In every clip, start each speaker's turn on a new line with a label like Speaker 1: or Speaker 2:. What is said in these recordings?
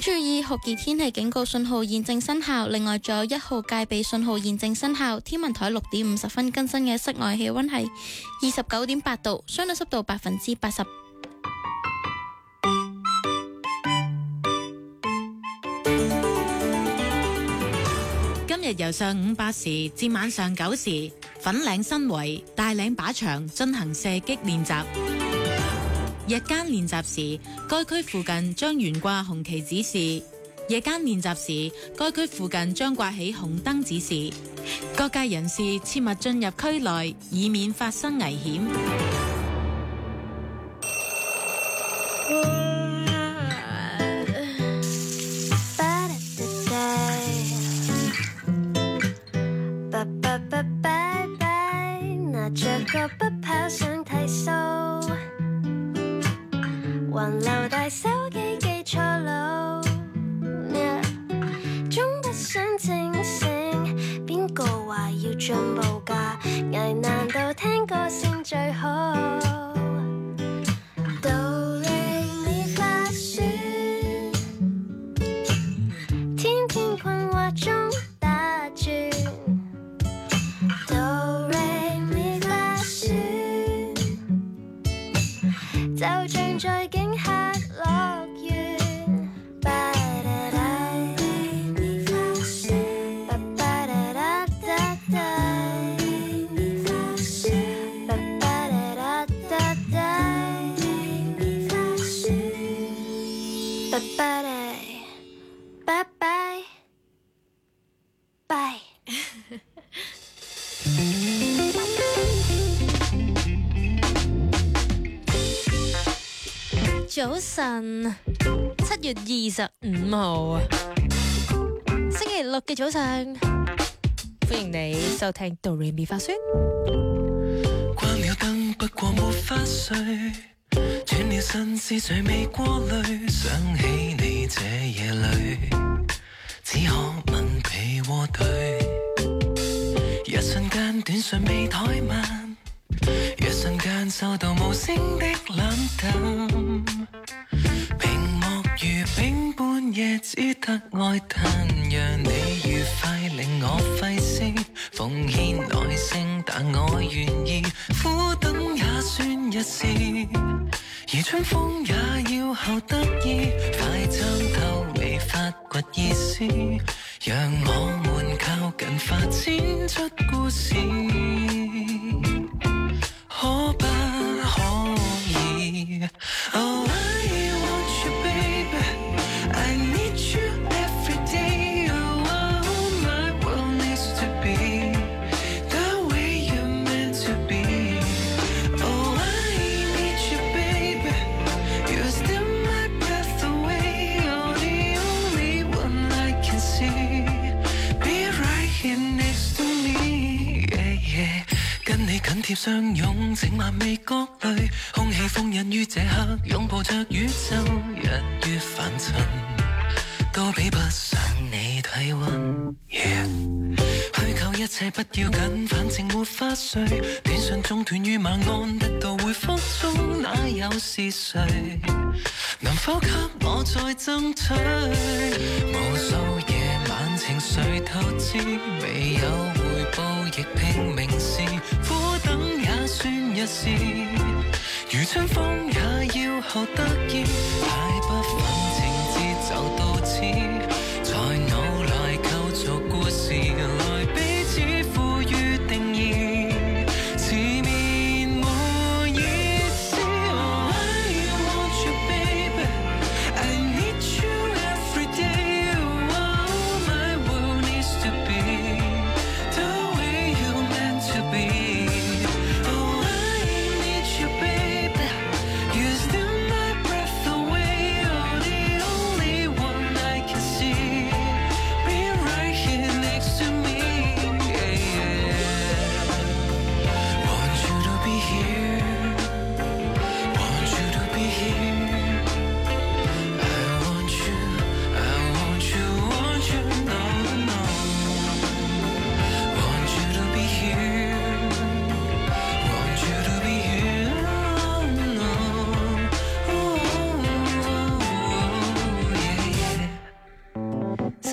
Speaker 1: 注意酷熱天氣警告信號現正生效，另外仲有1號戒備信號現正生效。天文台6點50分更新嘅室外氣溫係29.8度，相對濕度80%。
Speaker 2: 今日由上午8時至晚上9時，粉嶺新圍大嶺靶場進行射擊練習。日間練習時，該區附近將懸掛紅旗指示；夜間練習時，該區附近將掛起紅燈指示。各界人士切勿進入區內，以免發生危險。
Speaker 3: 拿着個不跑想睇數，還留大手機記錯路，終不想清醒。邊個話要進步㗎？捱難到聽歌先最好。哆來咪發嗦，天天困惑中打轉。就像在景客樂園，巴啦啦咪發嗦，巴啦啦啦啦咪發嗦，巴啦啦啦啦咪發嗦，巴啦，拜拜，拜。
Speaker 4: 早晨，7月25號，星期六嘅早上，歡迎你收聽哆來咪發嗦。
Speaker 5: 關了燈，不過沒法睡，轉了身思緒未過濾，想起你這夜裏，只可吻被窩對。一瞬間短信未怠慢，一瞬間收到無聲的冷淡，屏幕如冰般夜只得哀嘆，讓你愉快令我費思，奉獻耐性但我願意，苦等也算一試，而春風也要後得意，快參透未發掘意思，讓我們靠近發展出故事，可不可以 ？Oh, I want you, baby. I need you every day. Oh, my world needs to be the way you're meant to be. Oh, I need you, baby. You steal my breath away. You're the only one I can see. Be right here next to me. Yeah, yeah. 跟你緊貼相擁，整晚未覺累，空氣封印於這刻，擁抱着宇宙，日月凡塵都比不上你體溫。Yeah. 虛構一切不要緊，反正沒法睡。短信中斷於晚安，得到回覆中，哪有是誰？能否給我再爭取？無數夜晚情緒透支，未有回報亦拼命試，苦等也算一試，如春風也要後得意，太不忿情節就到此，在腦內構造故事，來彼此賦予定義，似面沒意思。Oh, I want you, baby. I need you every day. Oh, my world needs to be the way you're meant to be. Oh, I need you, baby. You steal my breath away.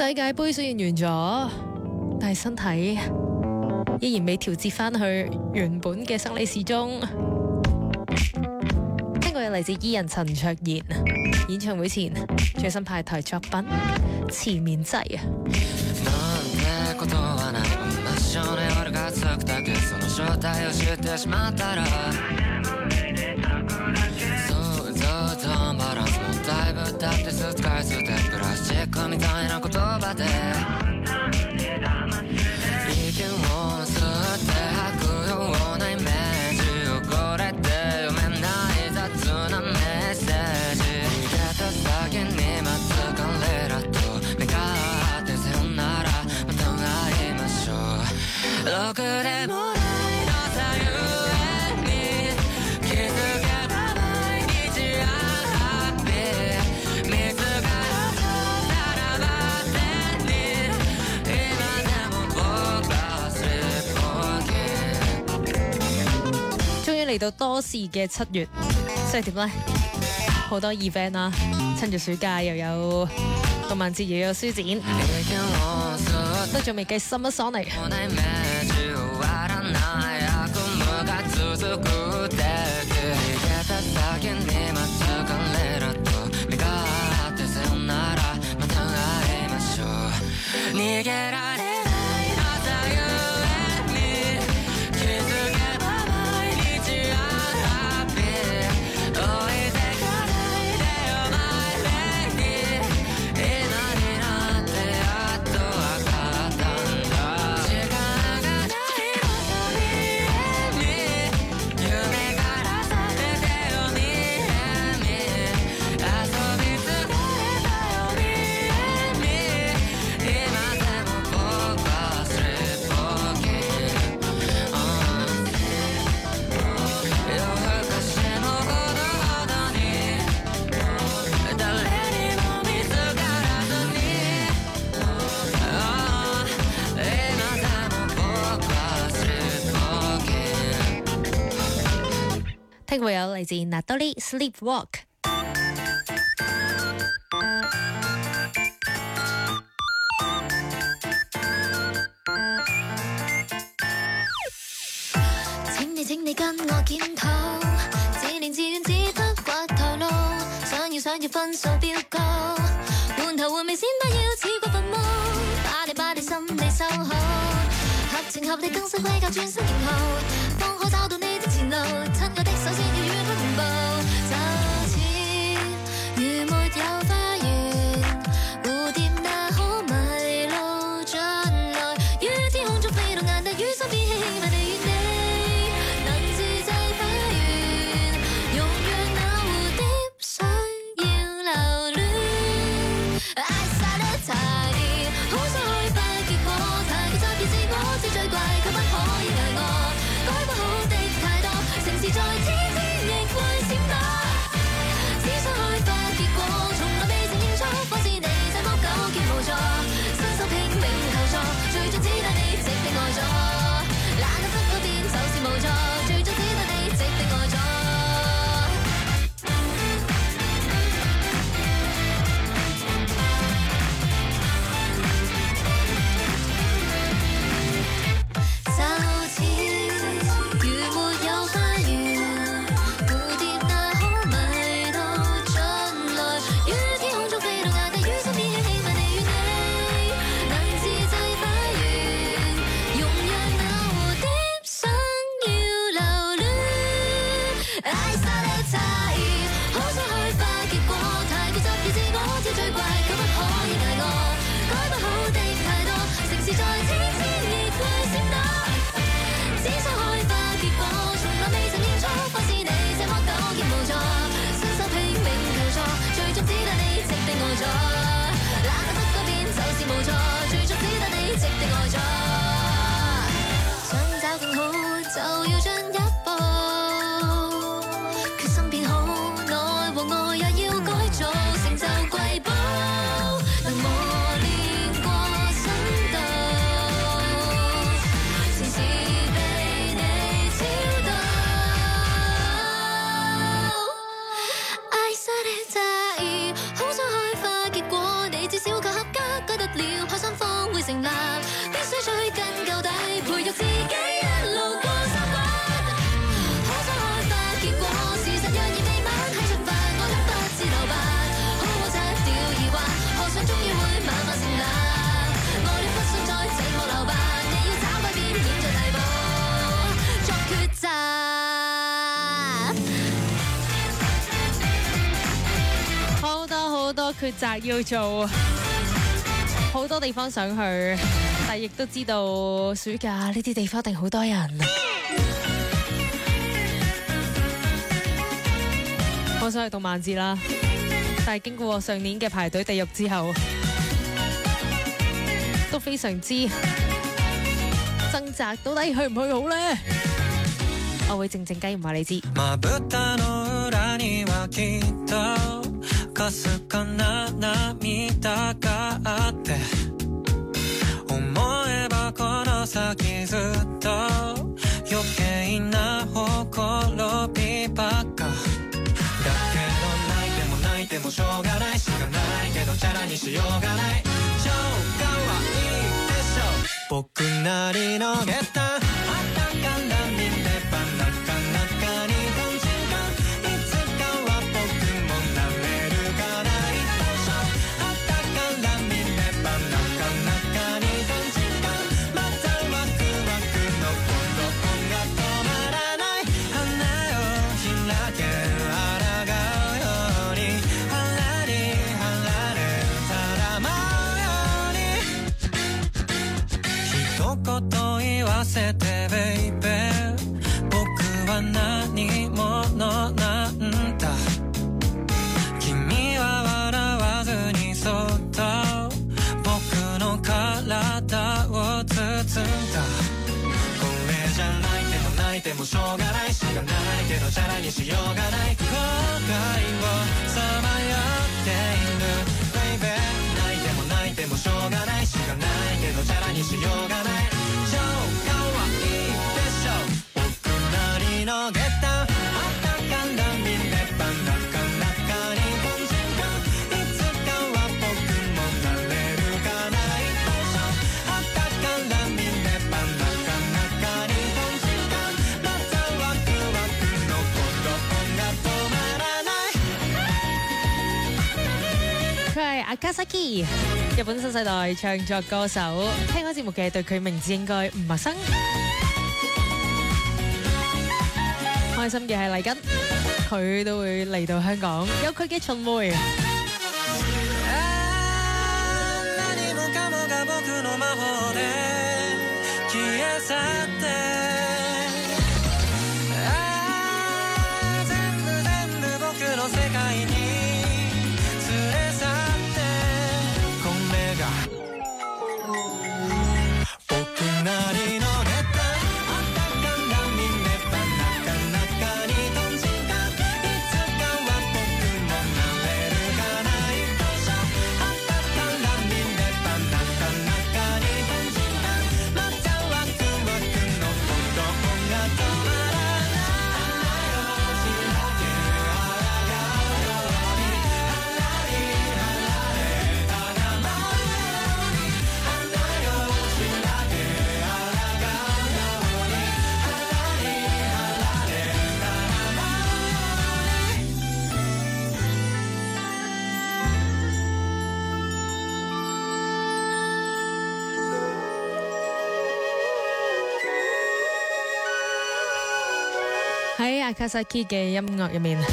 Speaker 4: 世界盃雖然完咗，但係身體依然未調節翻去原本嘅生理時鐘。聽過有嚟自伊人陳卓賢演唱會前最新派台作品《纏綿劑》啊。
Speaker 6: なんてことはない真っ白な夜が続くだけその正体を知ってしまったら想像とバランスもだいぶ経って使い捨てプラスチックみたいな言葉で息を吸って吐くようなイメージをこれで読めない雑なメッセージ逃げた先に待つ彼らと目が合ってさよならまた会いましょうろくでもないのさゆえに気づけば毎日ハッピー見つからさらば手に今でも僕はスリッポーキ
Speaker 4: 終於嚟到多事嘅7月，所以點呢？好多 event 啦，趁住暑假又有動漫節，又有書展，都仲未計 Summer Sonic。
Speaker 6: 同じイメージ終わらない悪夢が続くって逃げた先に待つ彼らと目が合ってさよならまた会いましょう逃げられないのさゆえに気づけば毎日ハッピー置いてかないでよ My lady 今になってやっと分かったんだ時間がないのさ見えに夢から覚めてよ見えに遊び疲れたよ見えに今でも僕はスリッポーキー夜更かしのほどほどに誰にも見つからずに今でも僕はスリッポーキー
Speaker 4: 聽過有嚟自 Nathalie Sleepwalk。
Speaker 3: 請你跟我檢討，自憐自怨只得刮頭路，想要分數飆高，換頭換尾先不要似個墳墓，把你心理收好，合情合理更新規格轉身然後，方可找到你的前路，親愛的首先要與他同步，就似如沒有花園，蝴蝶那可迷路進來，於天空中飛到眼底，於身邊輕輕地與你。在天天亦會閃躲。
Speaker 4: 好多抉擇要做，好多地方想去，但亦都知道暑假呢啲地方一定好多人。我想去動漫節啦，但係經過上年嘅排隊地獄之後，都非常之掙扎，到底去唔去好呢？我會靜靜雞唔話你知。
Speaker 5: まぶたの裏にはきっとかすかな涙があって思えばこの先ずっと余計なほころびばっかだけど泣いても泣いてもしょうがないしかないけどチャラにしようがない超可愛いでしょ僕なりの下駄せてベイベー僕は何者なんだ君は笑わずにそっと僕の体を包んだこれじゃ泣いても泣いてもしょうがないしかないけどチャラにしようがない後悔をさまよっているベイベー泣いても泣いてもしょうがないしかないけどチャラにしようがない超の下駄あったかなみればなかなかにとんじがいつかは僕もなれるかない当初あったかなみればなかなかにとんじがまたワクワクの鼓動が止まらない
Speaker 4: 佢係阿卡薩基，日本新世代唱作歌手。聽開節目嘅對佢名字應該唔陌生。開心嘅係嚟緊，佢都會嚟到香港，有佢嘅巡迴。
Speaker 5: 何もかもが僕の魔法で消え去って全部僕の世界に連れ去ってこれが僕なりの
Speaker 4: 喺阿卡薩基嘅音樂入面，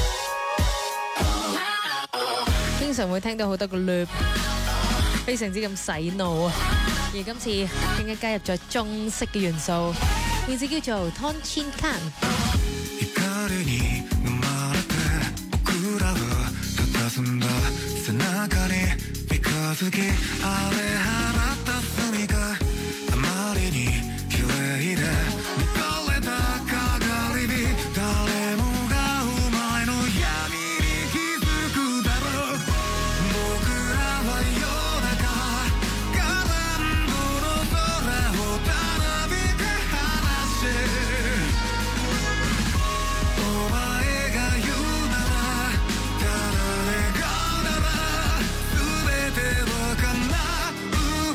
Speaker 4: 經常會聽到好多個 loop， 非常之咁洗腦啊！而今次更加加入咗中式嘅元素，名字叫做 Tonchin Kan。
Speaker 7: 光に飲まれて僕らは佇んだ背中に三日月荒れ放った隅があまりに綺麗で抜かれた鏡に誰もがお前の闇に気づくだろう僕らは夜中ガランドの空をたなびく話お前が言うならただ願うなら全ては叶う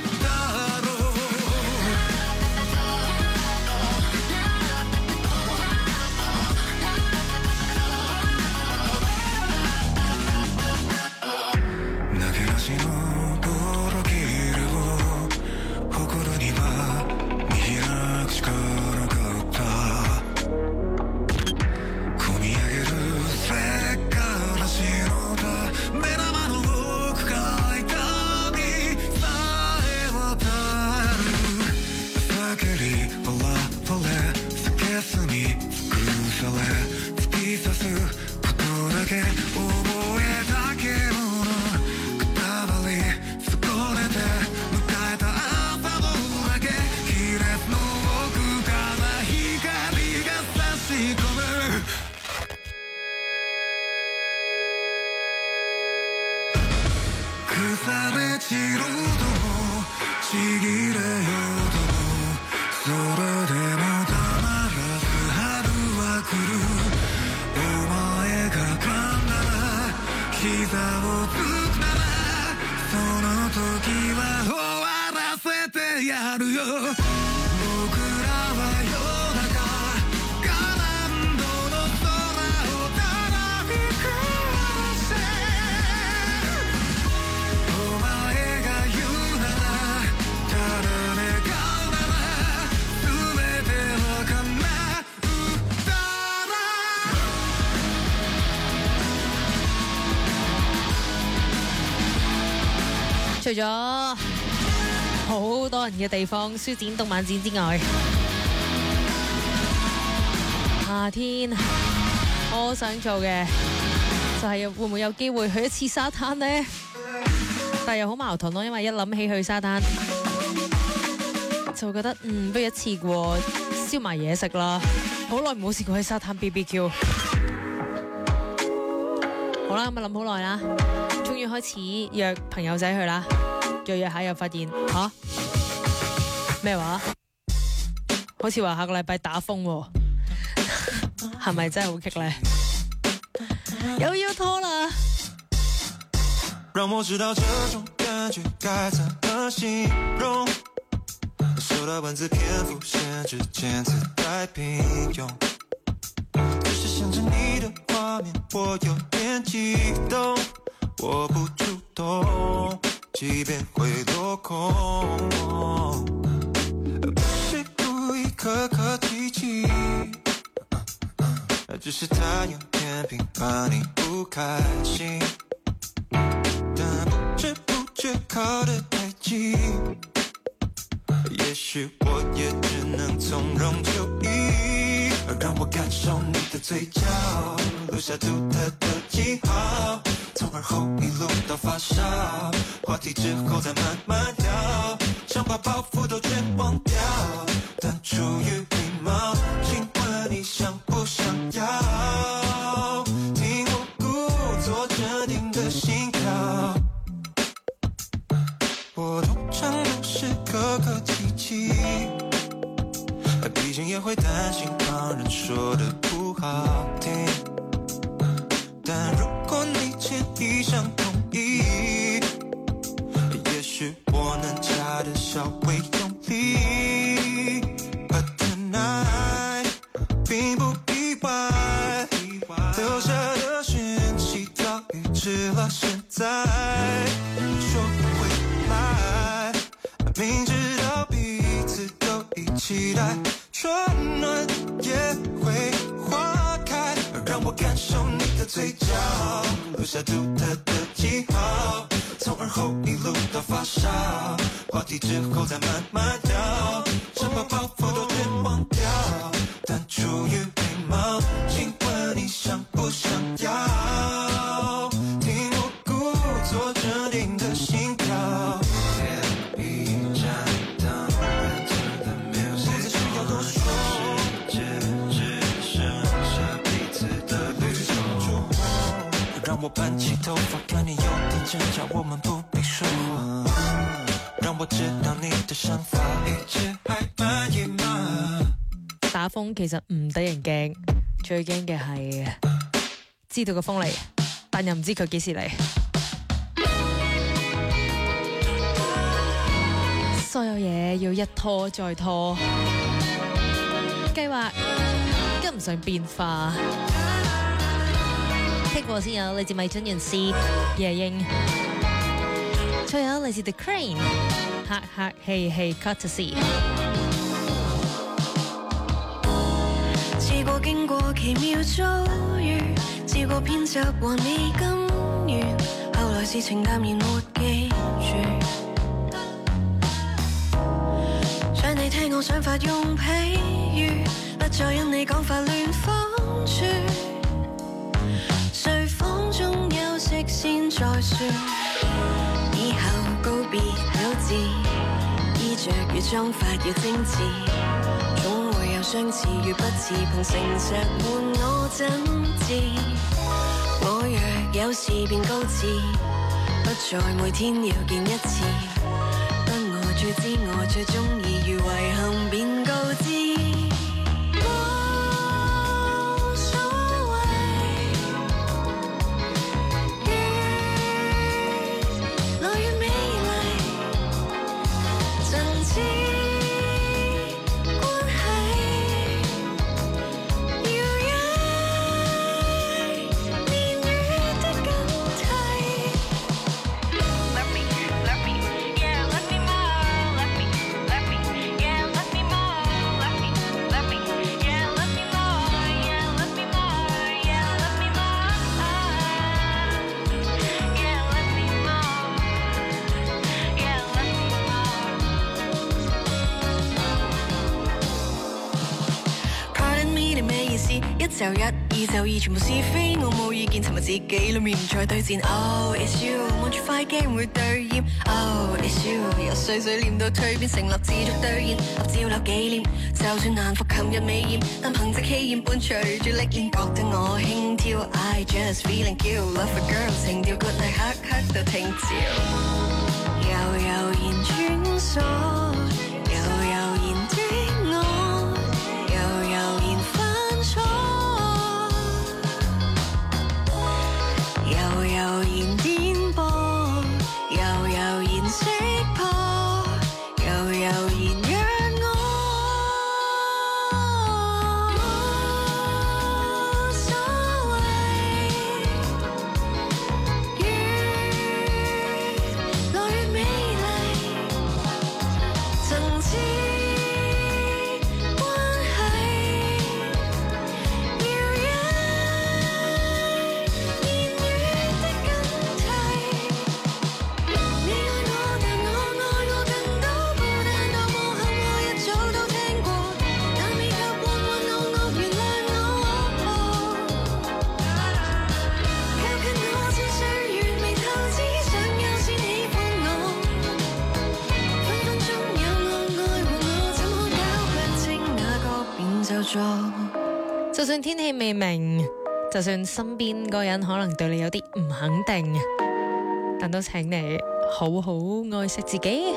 Speaker 7: され散ろうともちぎれようともそれでもたまらず春は来るお前が噛んだら膝をつくならその時は終わらせてやるよ僕らは夜中ガランドの空をたなびくしてお前が言うならただ願うなら全ては叶うだ
Speaker 4: 除咗好多人嘅地方，書展、動漫展之外，夏天我想做嘅就係會唔會有機會去一次沙灘呢？但係又好矛盾咯，因為一諗起去沙灘，就會覺得不如一次過燒埋嘢食啦。好耐唔好試過喺沙灘 BBQ。好啦，咁啊諗好耐啦，終於開始約朋友仔去啦。約下又發現咩話？好似話下個禮拜打風喎，係咪真係好激呢？又要拖啦！
Speaker 8: 讓我知道這種感覺該怎麼形容，受到文字篇幅限制，漸次太平庸。只是想着你的畫面，我有點激動，我不主動。即便會落空，不是故意刻刻提起，只是他有天平怕你不開心，但不知不覺靠得太近，也許我也只能從容就義，讓我感受你的嘴角，留下獨特的記號，從而後一路到發燒，話題之後再慢慢聊，想把包袱都全忘掉，但出於禮貌，請問你想不想要聽我故作鎮定的心跳，我通常都是刻刻提起，畢竟也會擔心旁人說的不好聽，但如果你願意想同意，也許我能加得稍微用力 But tonight 並不意外，留下的訊息早已知了現在，說回來明知道彼此都已期待，春暖也會花開，讓我感受你的嘴角，留下獨特的記號，從而後一路到發燒，話題之後再慢慢聊，想把包袱都全忘掉，但出於禮貌，請問你想不想要聽我故作鎮定的心跳，天一盞燈燃着的 music， 不再需要多說，世界只剩下彼此的綠洲，讓我盤起頭髮看你有點掙扎，我們不必說話，讓我知道你的想法，一切還滿意嗎？
Speaker 4: 打風其實唔得人驚，最驚嘅係知道個風嚟，但又唔知佢幾時嚟。所有嘢要一拖再拖，計劃跟唔上變化。聽過先有嚟自米津玄師、夜鶯，再有嚟自 The Crane， 客客氣氣 Courtesy。
Speaker 3: 試過經過奇妙遭遇，試過偏執還未甘願，後來事情淡然沒記住，想你聽我想法用譬喻，不再因你講法亂方寸，睡房中休息先再算，以後告別了字，衣着與妝法要精緻，總會有相似與不似，憑誠實換我真摯，我若有事便告知，不
Speaker 9: 在每天要見一次。當我最知我最中意，如遺憾便告知。無所謂，越來越美麗，真摯關係。一就一，二就二，全部是非，我冇意見，尋日自己裏面唔再對戰。Oh it's you， 望住塊鏡會對厭。Oh it's you， 由碎碎念到蛻變，成立自續兌現，合照留紀念。就算難復琴日美豔，但憑藉氣焰伴隨住歷練，覺得我輕佻。I just feeling cute， love a girl， 情調 good night， 刻刻到聽朝。悠悠然穿梭，悠悠然的我，悠悠然犯錯。悠悠然顛簸，悠悠然識破，悠悠然讓我無所謂，越來越美麗，真摯關係，搖曳年月的更替。你愛我，但我愛我更多，孤單多無憾，我一早都聽過，但未夠半運我原諒我。靠近我像歲月未透支，想優先喜歡我，分分鐘有我愛護我，怎可搞不清哪個變就錯。
Speaker 4: 就算天氣未明，就算身邊嗰人可能對你有啲唔肯定，但都請你好好愛惜自己。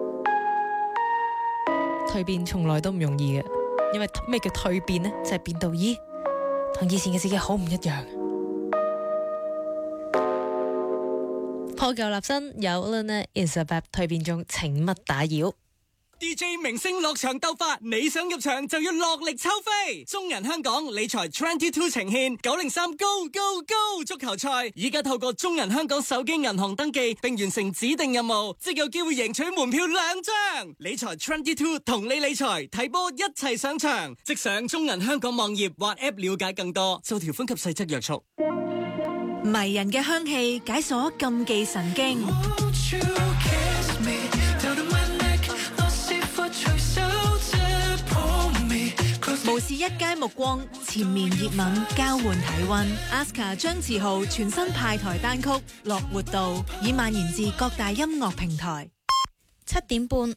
Speaker 4: 蛻變從來都唔容易嘅，因為咩叫蛻變呢？就係變到咦，同以前嘅自己好唔一樣。破舊立新，有 Luna Isabel 蛻變中，請勿打擾。
Speaker 10: DJ 明星落場鬥法，你想入場就要落力抽飛。中銀香港理財22呈現903 Go Go Go 足球賽，依家透過中銀香港手機銀行登記並完成指定任務，即有機會贏取門票2張。理財22同你理財，睇波一齊上場，即上中銀香港網頁或 App 了解更多，就條款及細則約束。
Speaker 11: 迷人嘅香氣解鎖禁忌神經，無視一街目光，纏綿熱吻，交換體溫。Aska 張志豪全新派台單曲《樂活道》已蔓延至各大音樂平台。
Speaker 1: 7點半。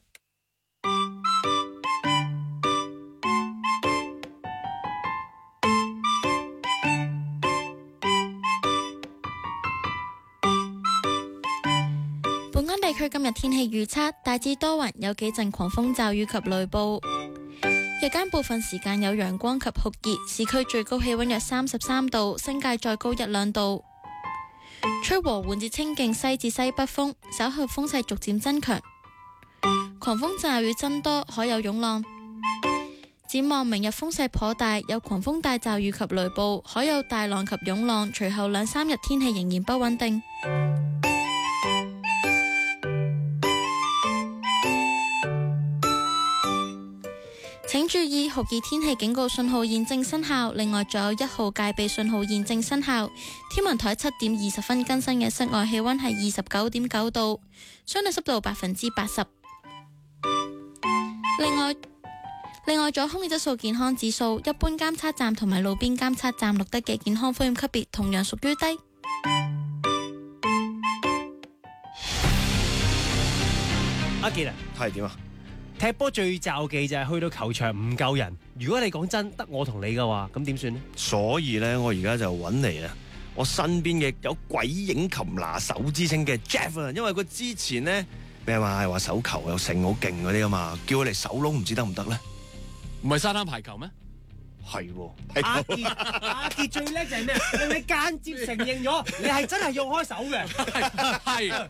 Speaker 1: 本港地區今日天氣預測大致多雲，有幾陣狂風驟雨及雷暴。日間部分時間有陽光及酷熱，市區最高氣溫約33度，新界再高1-2度。吹和緩至清勁西至西北風，稍後風勢逐漸增強，狂風驟雨增多，海有湧浪。展望明日風勢頗大，有狂風大驟雨及雷暴，海有大浪及湧浪。隨後2-3日天氣仍然不穩定。請注意，酷熱天氣警告信號現正生效，另外仲有1號戒備信號現正生效。天文台7點20分更新嘅室外氣溫係29.9度，相對濕度80%。另外咗空氣質素健康指數，一般監測站同埋路邊監測站錄得嘅健康風險級別同樣屬於低。
Speaker 12: 阿傑啊，係點啊？踢波最罩忌就係去到球場唔夠人。如果你講真得我同你嘅話，咁點算呢？
Speaker 13: 所以咧，我而家就揾嚟啊， 我身邊嘅有鬼影擒拿手之稱嘅 Jeff 啊，因為佢之前咧咩話手球又成好勁嗰啲啊嘛，叫佢嚟手窿唔知得唔得咧？
Speaker 14: 唔係沙灘排球咩？
Speaker 13: 係喎，
Speaker 12: 阿傑最叻就係咩？你間接承認咗，你係真係用開手嘅。
Speaker 14: 係。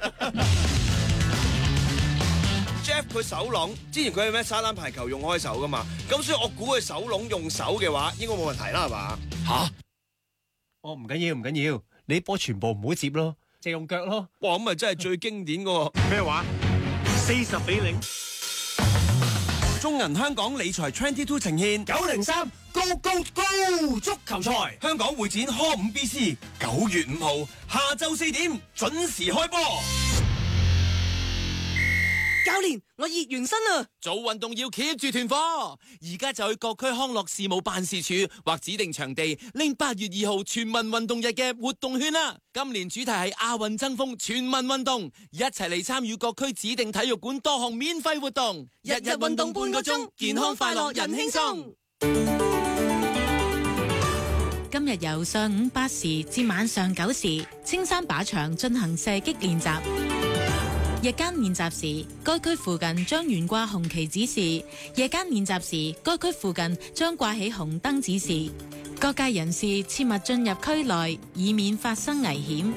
Speaker 13: Jeff 佢手籠，之前佢係咩沙灘排球用開手噶嘛，咁所以我估佢手籠用手嘅話，應該冇問題啦，係嘛？
Speaker 14: 吓？
Speaker 12: 哦，唔緊要，你波全部唔好接咯，就用腳咯。
Speaker 13: 哇，咁咪真係最經典噶喎。
Speaker 15: 咩話？40-0。
Speaker 13: 中銀香港理財22呈獻
Speaker 12: 903 Go Go Go 足球賽，
Speaker 13: 香港會展 Hall 5BC 9月5號下晝4點準時開波。
Speaker 16: 教練，我熱完身啦！
Speaker 17: 做運動要 keep 住團火，而家就去各區康樂事務辦事處或指定場地拎8月2號全民運動日嘅活動券啦！今年主題係亞運爭鋒全民運動，一齊嚟參與各區指定體育館多項免費活動，日日運動半個鐘，健康快樂人輕鬆。
Speaker 2: 今日由上午8時至晚上9時，青山靶場進行射擊練習。日間練習時，該區附近將懸掛紅旗指示；夜間練習時，該區附近將掛起紅燈指示。各界人士切勿進入區內，以免發生危險。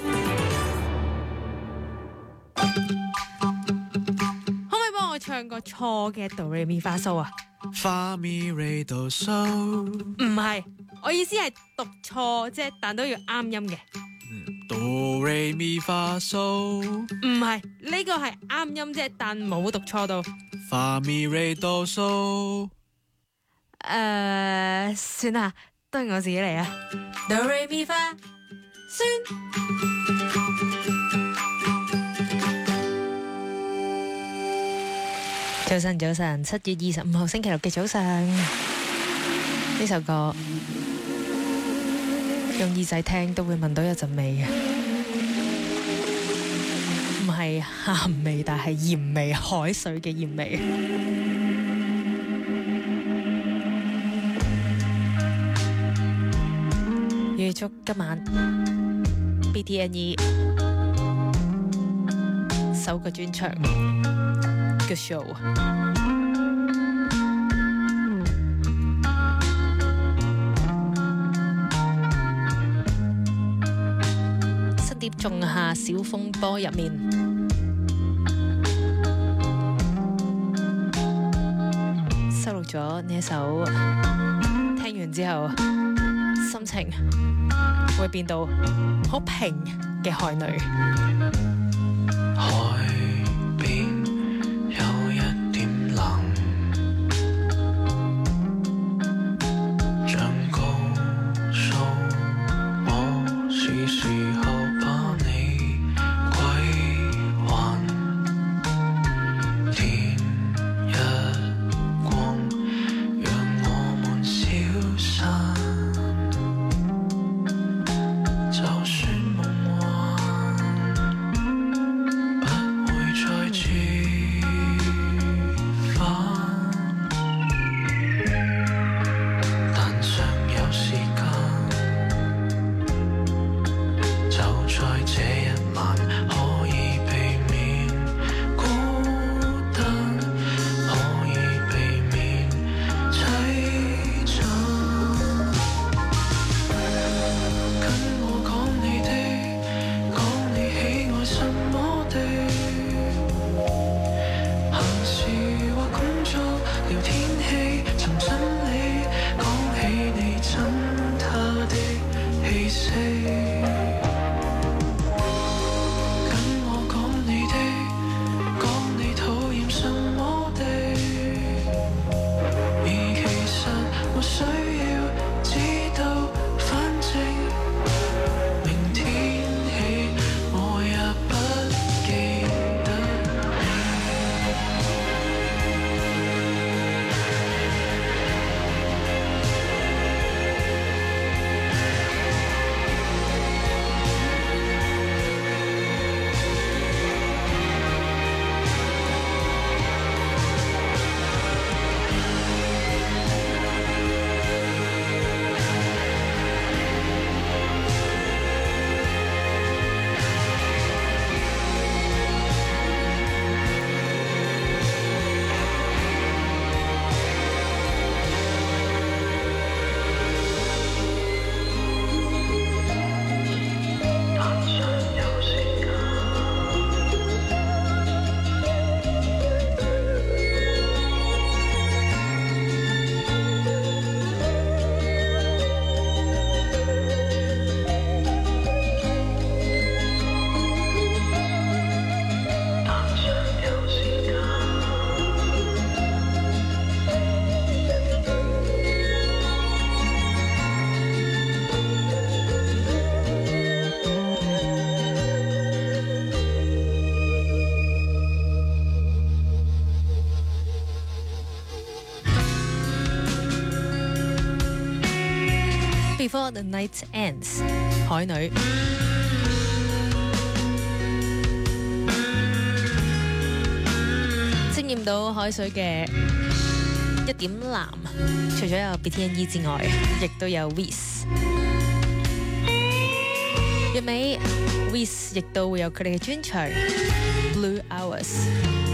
Speaker 4: 可唔可以幫我唱個錯嘅哆唻咪發嗦啊？
Speaker 8: 發咪瑞哆嗦。
Speaker 4: 唔係，我意思係讀錯啫，但都要啱音嘅。
Speaker 8: 哆唻咪發嗦。
Speaker 4: 唔係，呢個係啱音啫，但冇讀錯到。
Speaker 8: 發咪瑞哆嗦。
Speaker 4: 算啦，都係我自己嚟啊。哆唻咪發算。早晨，7月25號星期六嘅早上，呢首歌用耳仔聽都會聞到一陣味嘅，唔係鹹味，但係鹽味，海水嘅鹽味。預祝今晚 BTNE 首個專場嘅 show。仲夏小風波入面，收錄咗呢一首，聽完之後心情會變到好平嘅海女。
Speaker 8: 海邊有一點冷，像高數，我是時候把你歸還，天一光，讓我們消散，就算夢幻。
Speaker 4: Before the Night Ends， 海女。沾染到海水嘅一點藍，除咗有 BTNE 之外，亦都有 Wiz。月尾 Wiz 亦都會有佢哋嘅專場 Blue Hours。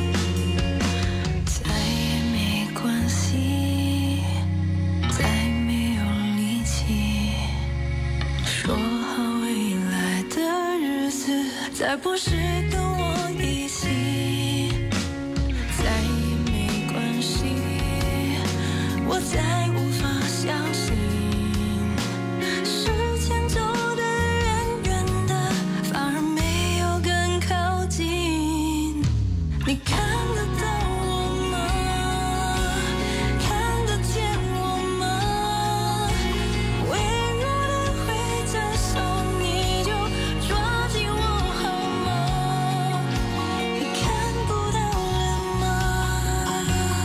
Speaker 3: 再也沒關係，再沒有力氣說好未來的日子，再不是跟我一起。再也沒關係，我再無法相信時間走得遠遠的，反而沒有更靠近。你看得到我嗎？看得見我嗎？微弱的揮着手，你就抓緊我好嗎？你看不到了嗎？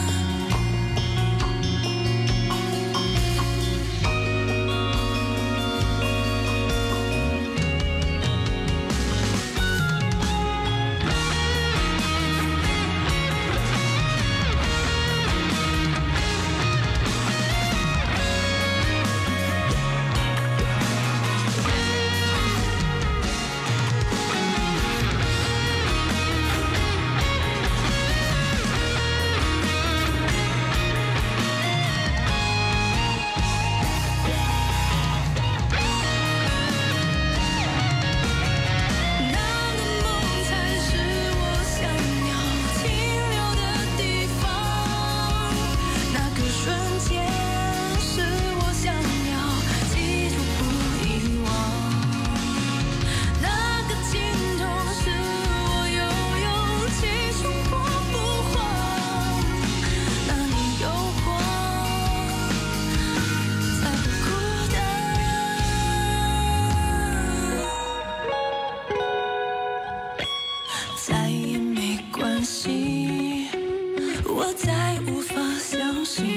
Speaker 3: 再也沒關係，我再無法相信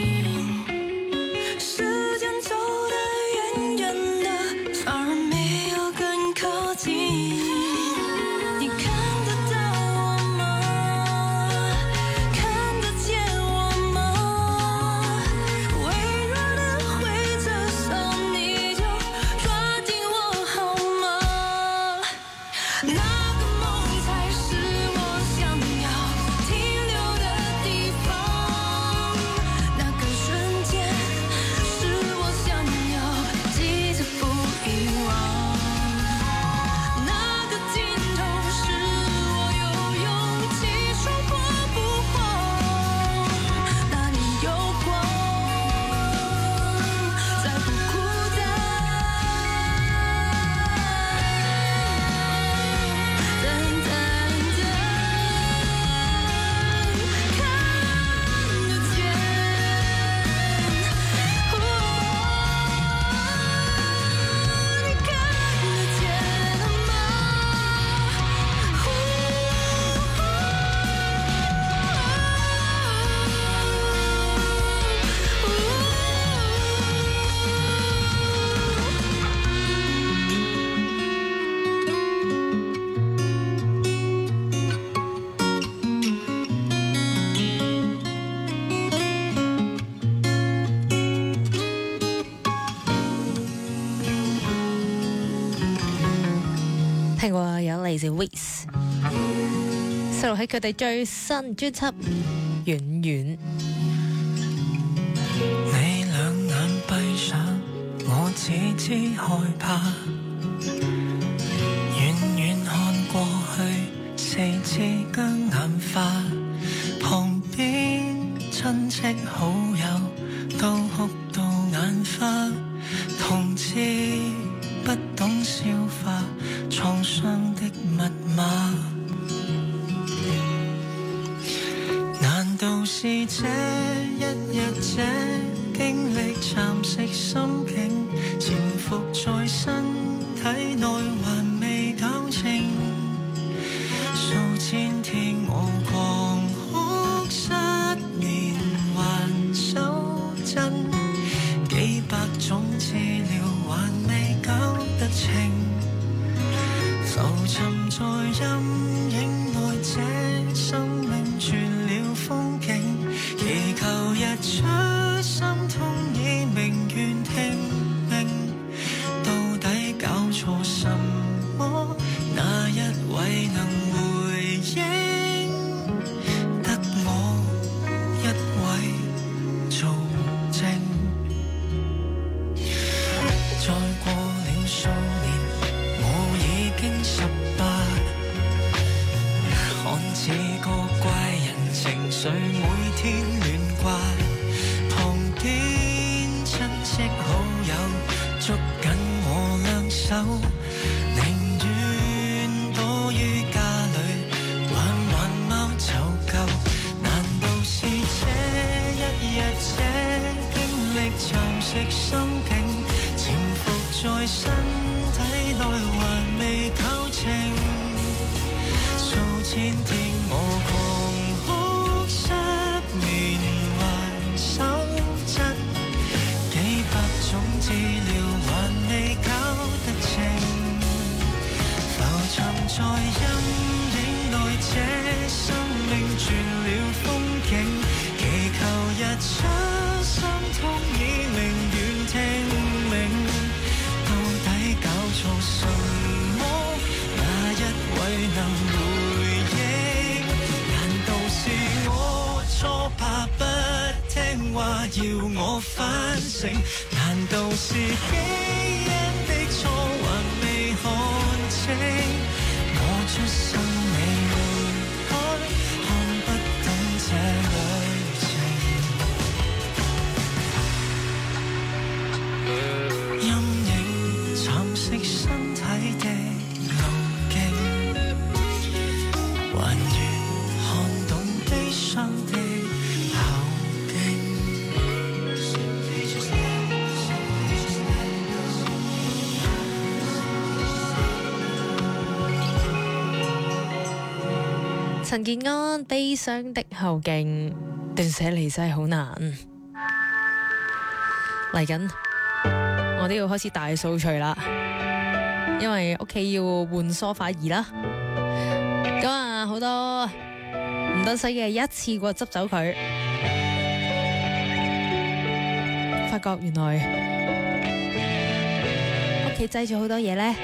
Speaker 3: 時間走得遠遠的，反而沒有更靠近。你看得到我嗎？看得見我嗎？微弱的揮着手，你就抓緊我好嗎？那個夢才是我想要停留的地方，那個瞬間是我想要記着不遺忘，那個盡頭是我有勇氣說過不慌，那裡有光，再不孤單。
Speaker 4: 聽過有嚟自 Wiz， 收錄喺佢哋最新專輯《遠遠》。
Speaker 5: 你兩眼閉上，我只知害怕。遠遠看過去，四肢僵硬化。旁邊親戚好友都哭到眼花，同志不懂消化創傷的密碼。難道是這一日這經歷蠶食心境，潛伏在身體內還未搞清，數千天我狂哭失眠還手震，幾百種治療還
Speaker 8: 影內這生命絕了風景，祈求日出心痛已明願聽命，到底搞錯什麼？哪一位能回應？得我一位做證。再過了數年，我已經18，看似個怪人，情緒每天亂掛，旁邊親戚好友捉緊我兩手，寧願躲於家裏玩玩貓湊夠。難道是這一日這經歷蠶食心境，潛伏在身體內還未構情，數千天我狂哭失眠還手震，幾百種治療還未搞得清，浮沉在陰影內這生命絕了風景，祈求日出心痛已明願聽明，到底搞錯什麼？哪一位能回應？難道是我錯怕不聽話要我反省？難道是基因的錯還未看清？我出生未離開，看不懂這旅程，陰影蠶食身體的路徑，還願看懂悲傷的後勁。
Speaker 4: 陳健安悲傷的後勁，斷捨離真係好難。嚟緊我都要開始大掃除啦，因為屋企要換梳化椅啦。咁啊，好多唔得使嘅一次過執走佢，發覺原來屋企擠咗好多嘢呢，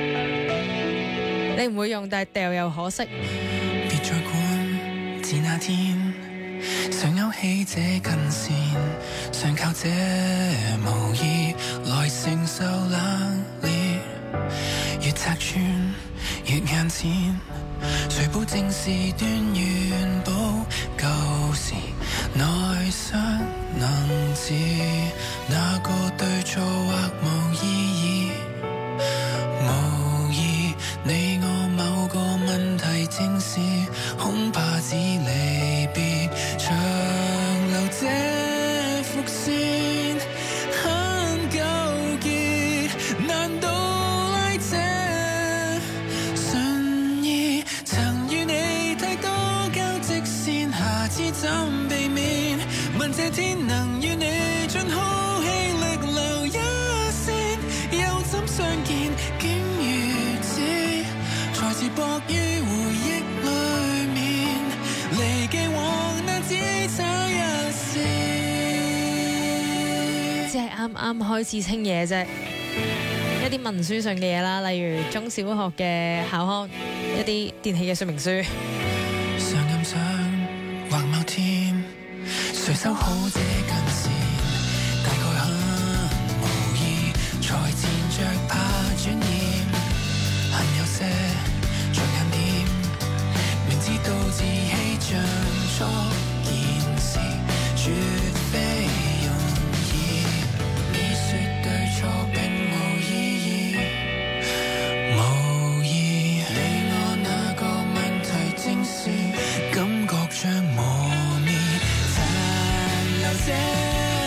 Speaker 4: 你唔會用，但係掉又可惜。
Speaker 8: 別再管，自那天想勾起這根線，想靠這無意來承受冷冽，越拆穿越眼前，誰保證是段元寶舊時內傷能治，那個對錯或無意義，無疑你我某個問題正是恐怕只離別長留這伏線很糾結，難道拉這順意曾與你太多交織線，下次怎避免？問這天能與你盡好氣力留一線，又怎相見？竟如此，才自薄於回憶裏面，離既往難只差一線。
Speaker 4: 只係啱啱開始清嘢啫，一啲文書上嘅嘢啦，例如中小學嘅校刊，一啲電器嘅說明書。
Speaker 8: 常暗想，或某天誰收好這根線，大概很無意，才纏着怕轉移，恨有些像眼點，明知道自欺像錯件事，絕非容易。你說對錯並無意義，無疑你我那個問題正是感覺將磨滅，殘留這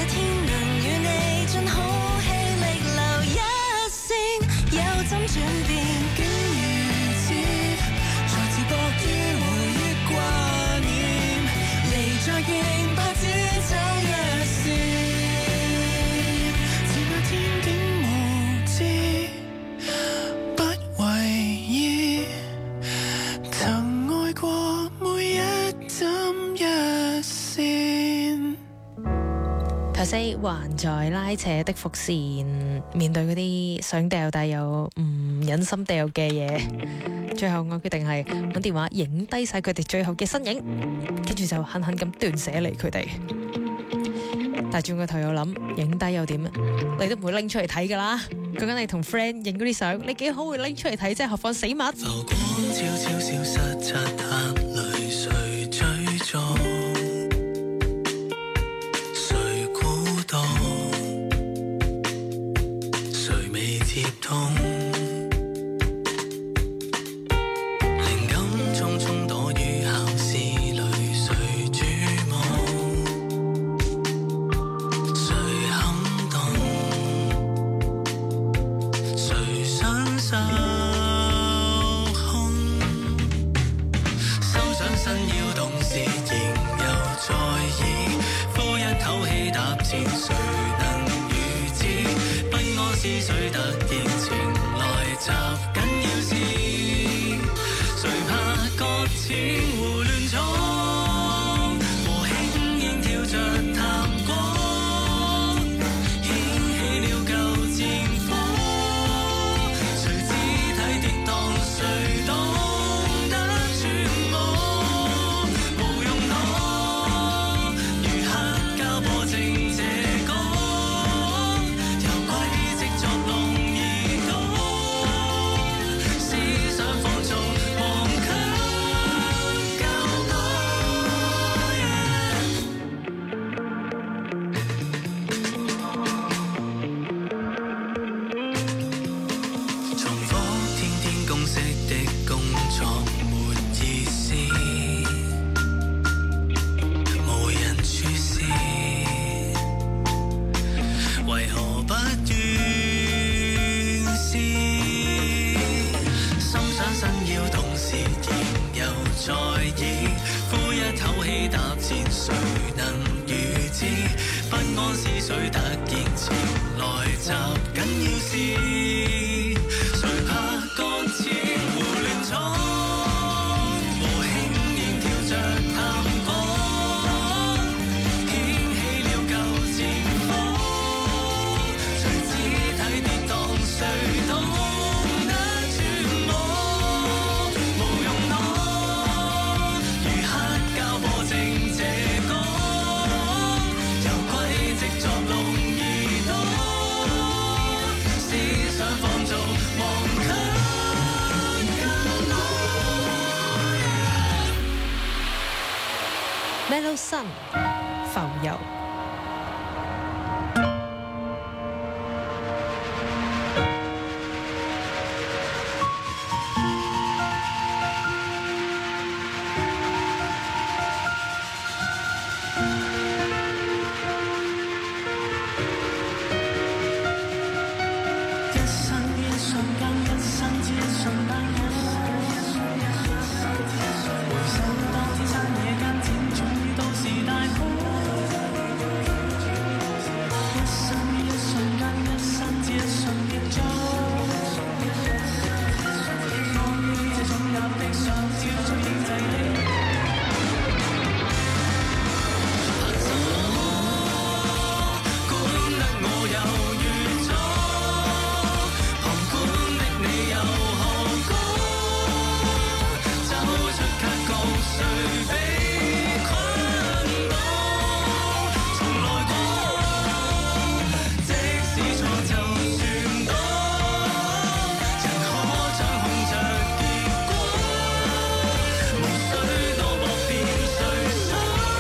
Speaker 9: 天能與你盡好氣力留一線，有怎轉變？竟如此，才自覺於回憶掛念，離再見不止這一線。自那天竟無知，不為意，曾愛過每一針一線。
Speaker 4: 頭先還在拉扯的伏線，面對嗰啲想掉但又唔忍心掉嘅嘢，最後我決定係揾電話影低晒佢哋最後嘅身影，跟住就狠狠咁斷捨離佢哋。但係轉個頭又諗，影低又點？你都唔會拎出嚟睇噶啦。講緊你同 friend 影嗰啲相，你幾好會拎出嚟睇啫，何況死物。
Speaker 8: 浮光悄悄消失，漆黑裏誰追逐？誰孤獨？誰未接通？靈感匆匆躲於考試裏，誰注目？誰撼動？誰想受控？心想身要動時，仍又在意，呼一口氣踏前，誰能預知？不安思緒突然前來襲，緊要是誰怕擱淺胡亂闖，和輕輕跳着淡光，掀起了舊戰火，誰肢體跌宕，誰懂得揣摩，無用躲，如黑膠播正這歌，由軌跡作弄耳朵，思想放縱忘卻交重複天天公式的工作沒意思，無人注視，為何不願試？心想身要動時，仍又在意，呼一口氣踏前，誰能預知？不安思緒突然前來襲，緊要是誰怕擱淺胡亂闖，和輕輕跳着淡光，掀起了舊戰火，隨肢體跌宕，誰懂得揣摩，無用躲，如黑膠播正這歌，由軌跡作弄耳朵，思想放縱忘卻交
Speaker 4: Mellow Sun 浮游。
Speaker 8: 一生於一瞬間，一生之一瞬間，回首當天山野間，輾轉於都市大海。一生於一瞬間，一生之一瞬間，當於這種壓迫上，照出應制的。管得我有預咗，旁觀的你又何講？走出格局，誰被捆綁？從來過，即使錯就算多，人可掌控着結果，無需多搏變，誰想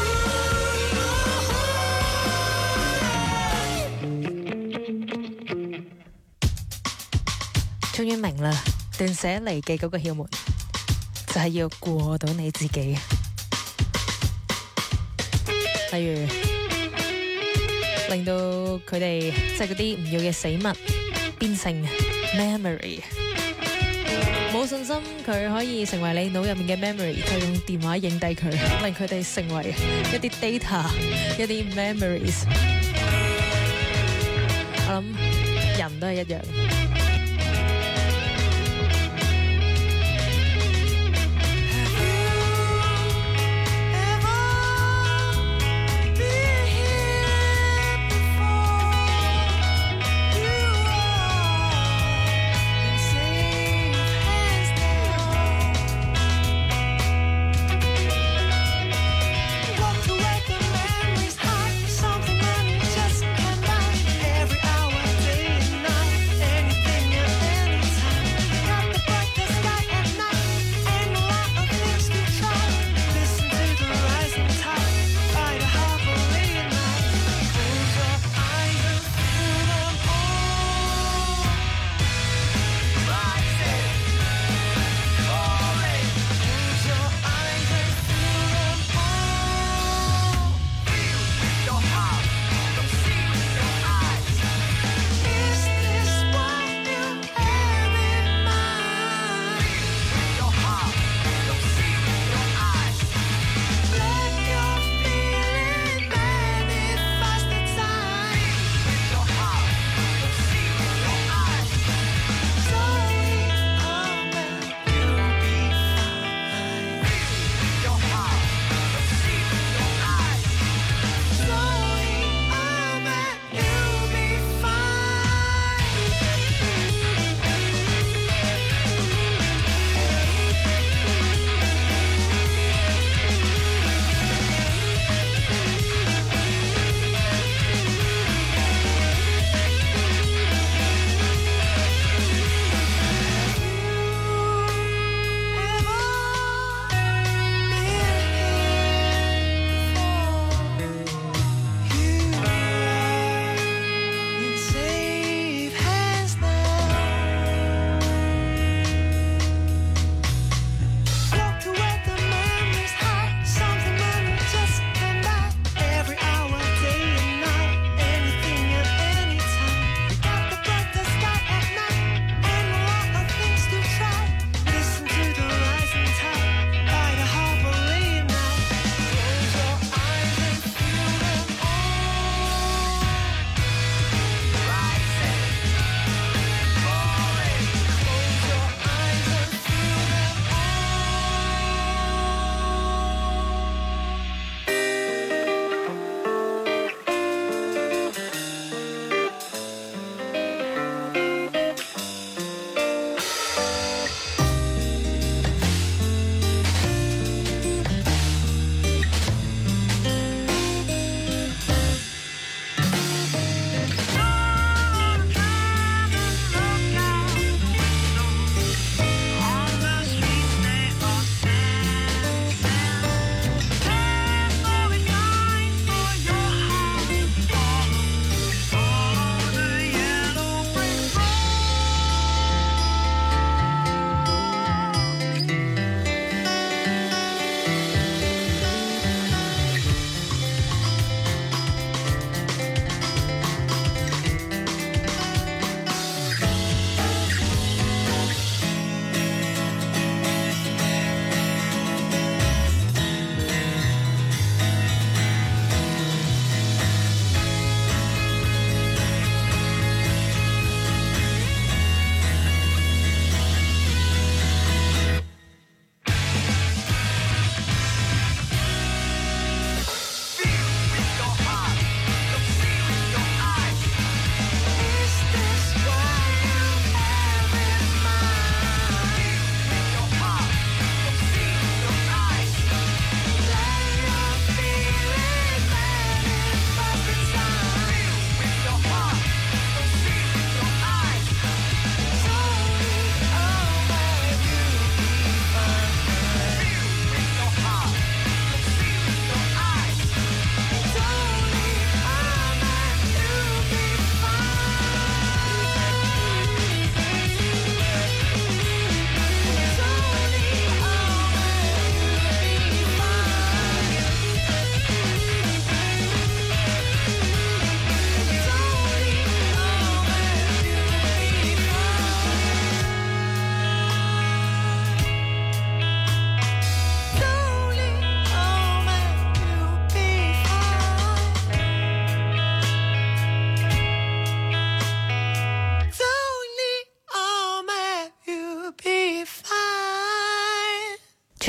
Speaker 4: 終於明啦，斷捨離嘅嗰個竅門就係要過到你自己。例如令到佢哋即係嗰啲唔要嘅死物變成 memory。冇信心佢可以成為你腦入面嘅 memory， 就用電話影低佢，令佢哋成為一啲 data， 一啲 memories。我諗人都係一樣。
Speaker 5: Something I just cannot. Every hour, day and night, anything.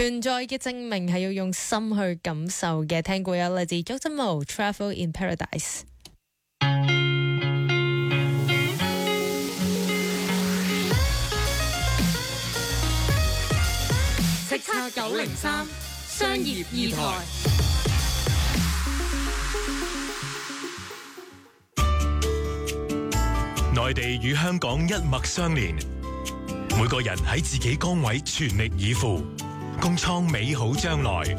Speaker 4: 存在嘅證明係要用心去感受嘅。聽過有嚟自 Dr. Mo Travel in Paradise。
Speaker 2: 叱咤903商業二台。
Speaker 18: 內地與香港一脈相連，每個人喺自己崗位全力以赴，共創美好將來。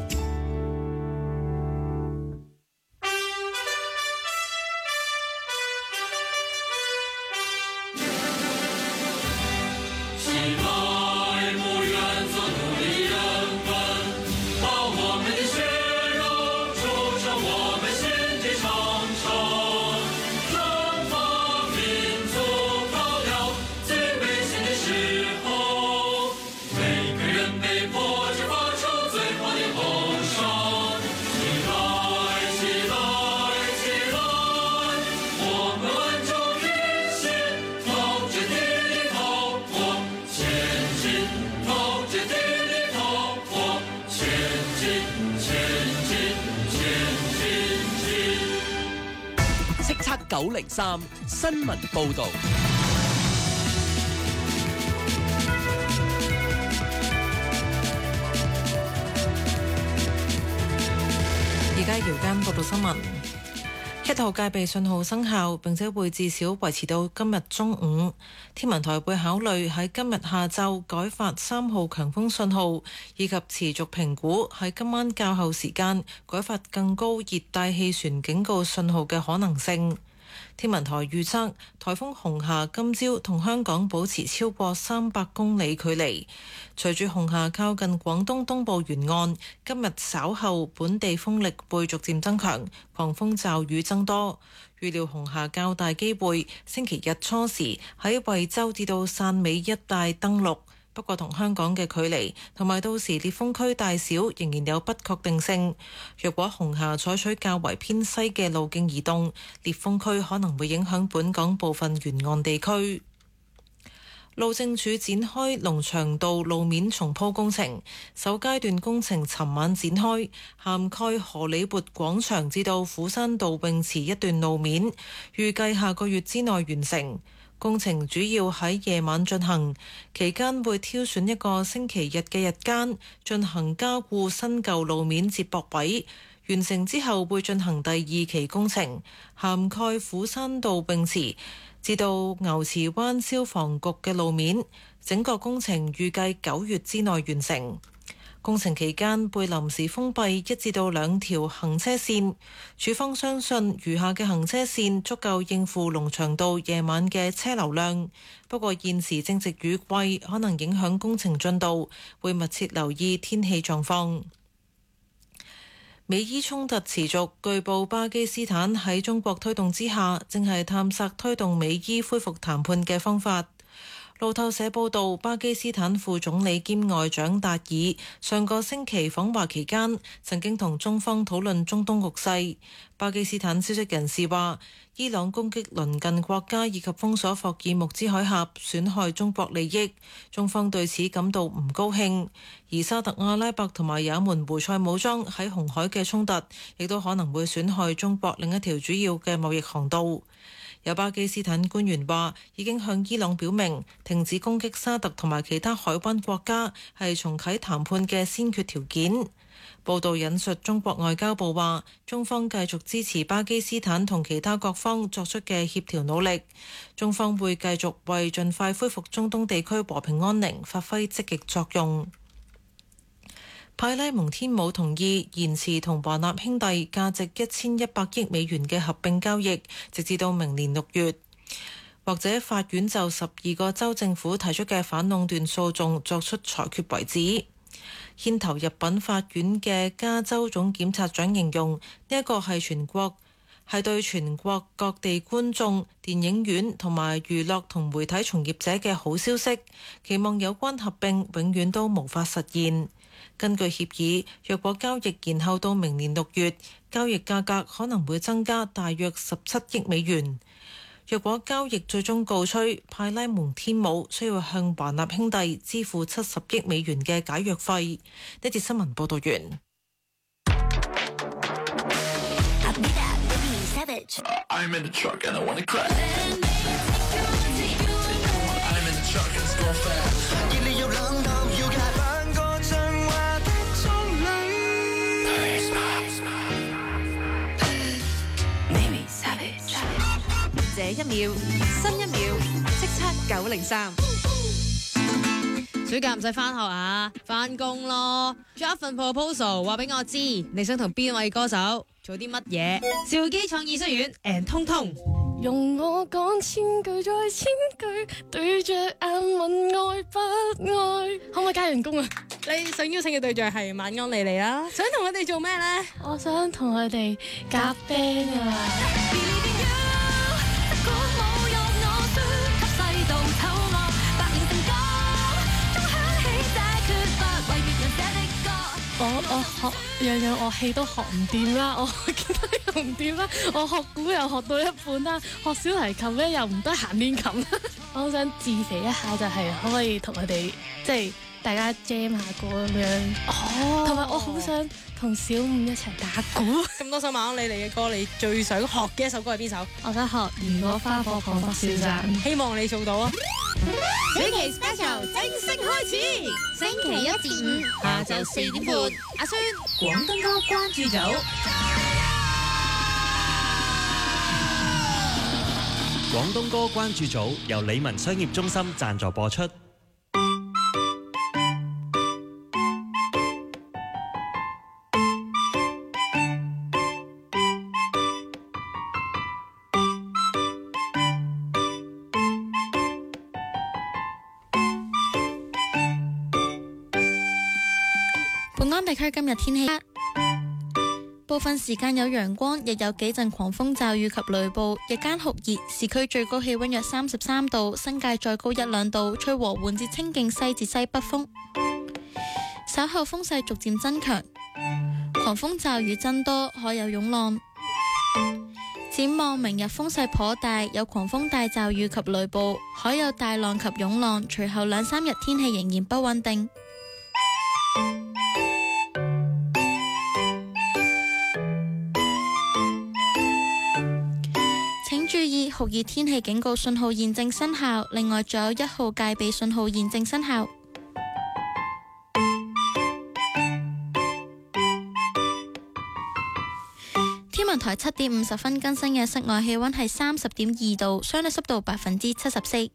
Speaker 19: 903新聞報導。
Speaker 20: 而家姚間報道新聞，1號戒備信號生效，並且會至少維持到今日中午。天文台會考慮喺今日下晝改發3號強風信號，以及持續評估喺今晚較後時間改發更高熱帶氣旋警告信號嘅可能性。天文台預測，颱風紅霞今朝同香港保持超過300公里距離。隨住紅霞靠近廣東東部沿岸，今日稍後本地風力會逐漸增強，狂風驟雨增多。預料紅霞較大機會星期日初時喺惠州至到汕尾一帶登陸。不過同香港嘅距離同埋到時烈風區大小仍然有不確定性。若果紅霞採取較為偏西嘅路徑移動，烈風區可能會影響本港部分沿岸地區。路政署展開龍翔道路面重鋪工程，首階段工程尋晚展開，涵蓋荷里活廣場至到斧山道泳池一段路面，預計下個月之內完成。工程主要喺夜晚進行，期間會挑選一個星期日嘅日間進行加固新舊路面接駁位。完成之後會進行第二期工程，涵蓋斧山道泳池至到牛池灣消防局嘅路面。整個工程預計9月之內完成。工程期間會臨時封閉1至到2條行車線，署方相信餘下嘅行車線足夠應付龍翔道夜晚嘅車流量。不過現時正值雨季，可能影響工程進度，會密切留意天氣狀況。美伊衝突持續，據報巴基斯坦喺中國推動之下，正係探索推動美伊恢復談判嘅方法。路透社報道，巴基斯坦副總理兼外長達爾上個星期訪華期間，曾經同中方討論中東局勢。巴基斯坦消息人士話，伊朗攻擊鄰近國家以及封鎖霍爾木茲海峽，損害中國利益，中方對此感到唔高興。而沙特阿拉伯同埋也門胡塞武裝喺紅海嘅衝突，亦都可能會損害中國另一條主要嘅貿易航道。有巴基斯坦官員話，已經向伊朗表明，停止攻擊沙特同埋其他海灣國家係重啟談判嘅先決條件。報道引述中國外交部話，中方繼續支持巴基斯坦同其他各方作出嘅協調努力，中方會繼續為盡快恢復中東地區和平安寧發揮積極作用。派拉蒙天姆同意延遲同華納兄弟價值1100億美元嘅合併交易，直至到明年6月，或者法院就12個州政府提出嘅反壟斷訴訟作出裁決為止。牽頭入稟法院嘅加州總檢察長形容呢一個係對全國各地觀眾、電影院同埋娛樂同媒體從業者嘅好消息，期望有關合併永遠都無法實現。根據協議，若果交易延後到明年6月，交易價格可能會增加大約17億美元。 若果交易最終告吹，派拉蒙天姆需要向華納兄弟支付70億美元嘅解約費。呢節新聞報道完。
Speaker 5: I'm in the truck and I wanna crack. I'm in the truck and it's going fast. 熱烈要冷淡要解半個像話的中女。
Speaker 11: Maybe Savage。這一秒，新一秒，叱咤903。
Speaker 4: 暑假唔使返學啊，返工咯。做一份 proposal， 話俾我知你想同邊位歌手做啲乜嘢？兆基創意書院 and 通通。
Speaker 21: 用我講千句再千句，對着眼問愛不愛，可唔可以加人工啊？
Speaker 4: 你想邀請嘅對象係晚安莉莉啦，想同佢哋做咩呢？
Speaker 21: 我想同佢哋夾 band 啊！我學樣樣樂器都學唔掂啦，我吉他又唔掂啦，我學鼓又學到一半啦，學小提琴咧又唔得閒練琴。我好想自肥一下，就係可唔可以同佢哋即係大家 jam 下歌咁樣。哦，同埋我好想同小五一齊打鼓。
Speaker 4: 咁多首晚安莉莉嘅歌，你最想學嘅一首歌係邊首？
Speaker 21: 我想學如果花火彷彿消散，
Speaker 4: 希望你做到啊！
Speaker 1: 暑期 special 正式開始，星期1至5下晝4點半，阿孫廣東歌關注組，
Speaker 22: 廣東歌關注組由理文商業中心贊助播出。
Speaker 1: 本港地區今日天氣，部分時間有陽光，亦有幾陣狂風驟雨及雷暴，日間酷熱，市區最高氣溫約33度，新界再高1-2度，吹和緩至清勁西至西北風。稍後風勢逐漸增強，狂風驟雨增多，海有湧浪。展望明日風勢頗大，有狂風大驟雨及雷暴，海有大浪及湧浪。隨後2-3日天氣仍然不穩定。請注意酷熱天氣警告信號現正生效，另外仲有1號戒備信號現正生效。天文台7點50分更新嘅室外氣溫係30.2度，相對濕度74%。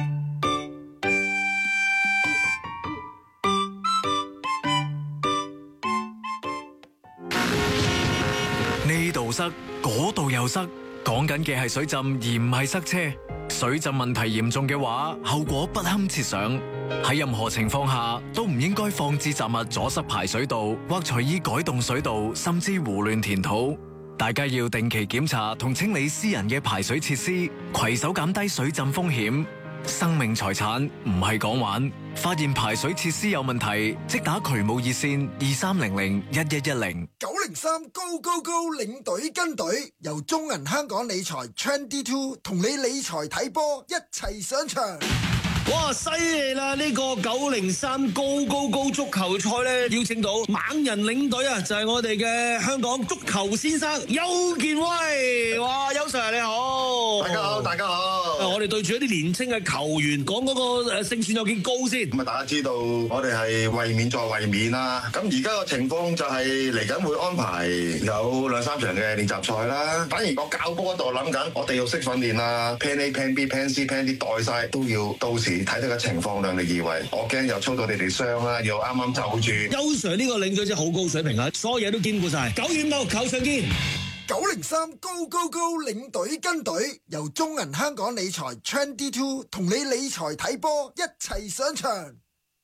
Speaker 23: 呢度塞，嗰度又塞，講緊嘅係水浸而唔係塞車。水浸問題嚴重嘅話，後果不堪設想。喺任何情況下都唔應該放置雜物阻塞排水道，或隨意改動水道，甚至胡亂填土。大家要定期檢查同清理私人嘅排水設施，攜手減低水浸風險。生命財產唔係講玩，發現排水設施有問題，即打渠務熱線23001110。
Speaker 24: 903 Go Go Go 領隊跟隊，由中銀香港理財 22同你理財睇波，一齊上場。
Speaker 13: 哇！犀利啦！呢個903 Go Go Go 足球賽咧，邀請到猛人領隊啊，就係我哋嘅香港足球先生邱健威。哇！邱 Sir 你好，
Speaker 25: 大家好，大家好。
Speaker 13: 我哋對住一啲年青嘅球員，講嗰個勝算有幾高先？
Speaker 25: 咁啊，大家知道我哋係衛冕再衛冕啦。咁而家個情況就係嚟緊會安排有2-3場嘅練習賽啦。反而我教波嗰度諗緊，我哋要識訓練啦 ，Plan A、Plan B、Plan C、Plan D 代晒都要到時。睇到個情況量力而為，我驚又操到你哋傷啦，要啱啱就住。
Speaker 13: 邱 Sir 呢個領隊真係好高水平啊，所有嘢都兼顧晒。9月5號球場見。
Speaker 24: 903 Go Go Go 領隊跟隊，由中銀香港理財 22同你理財睇波，一齊上場。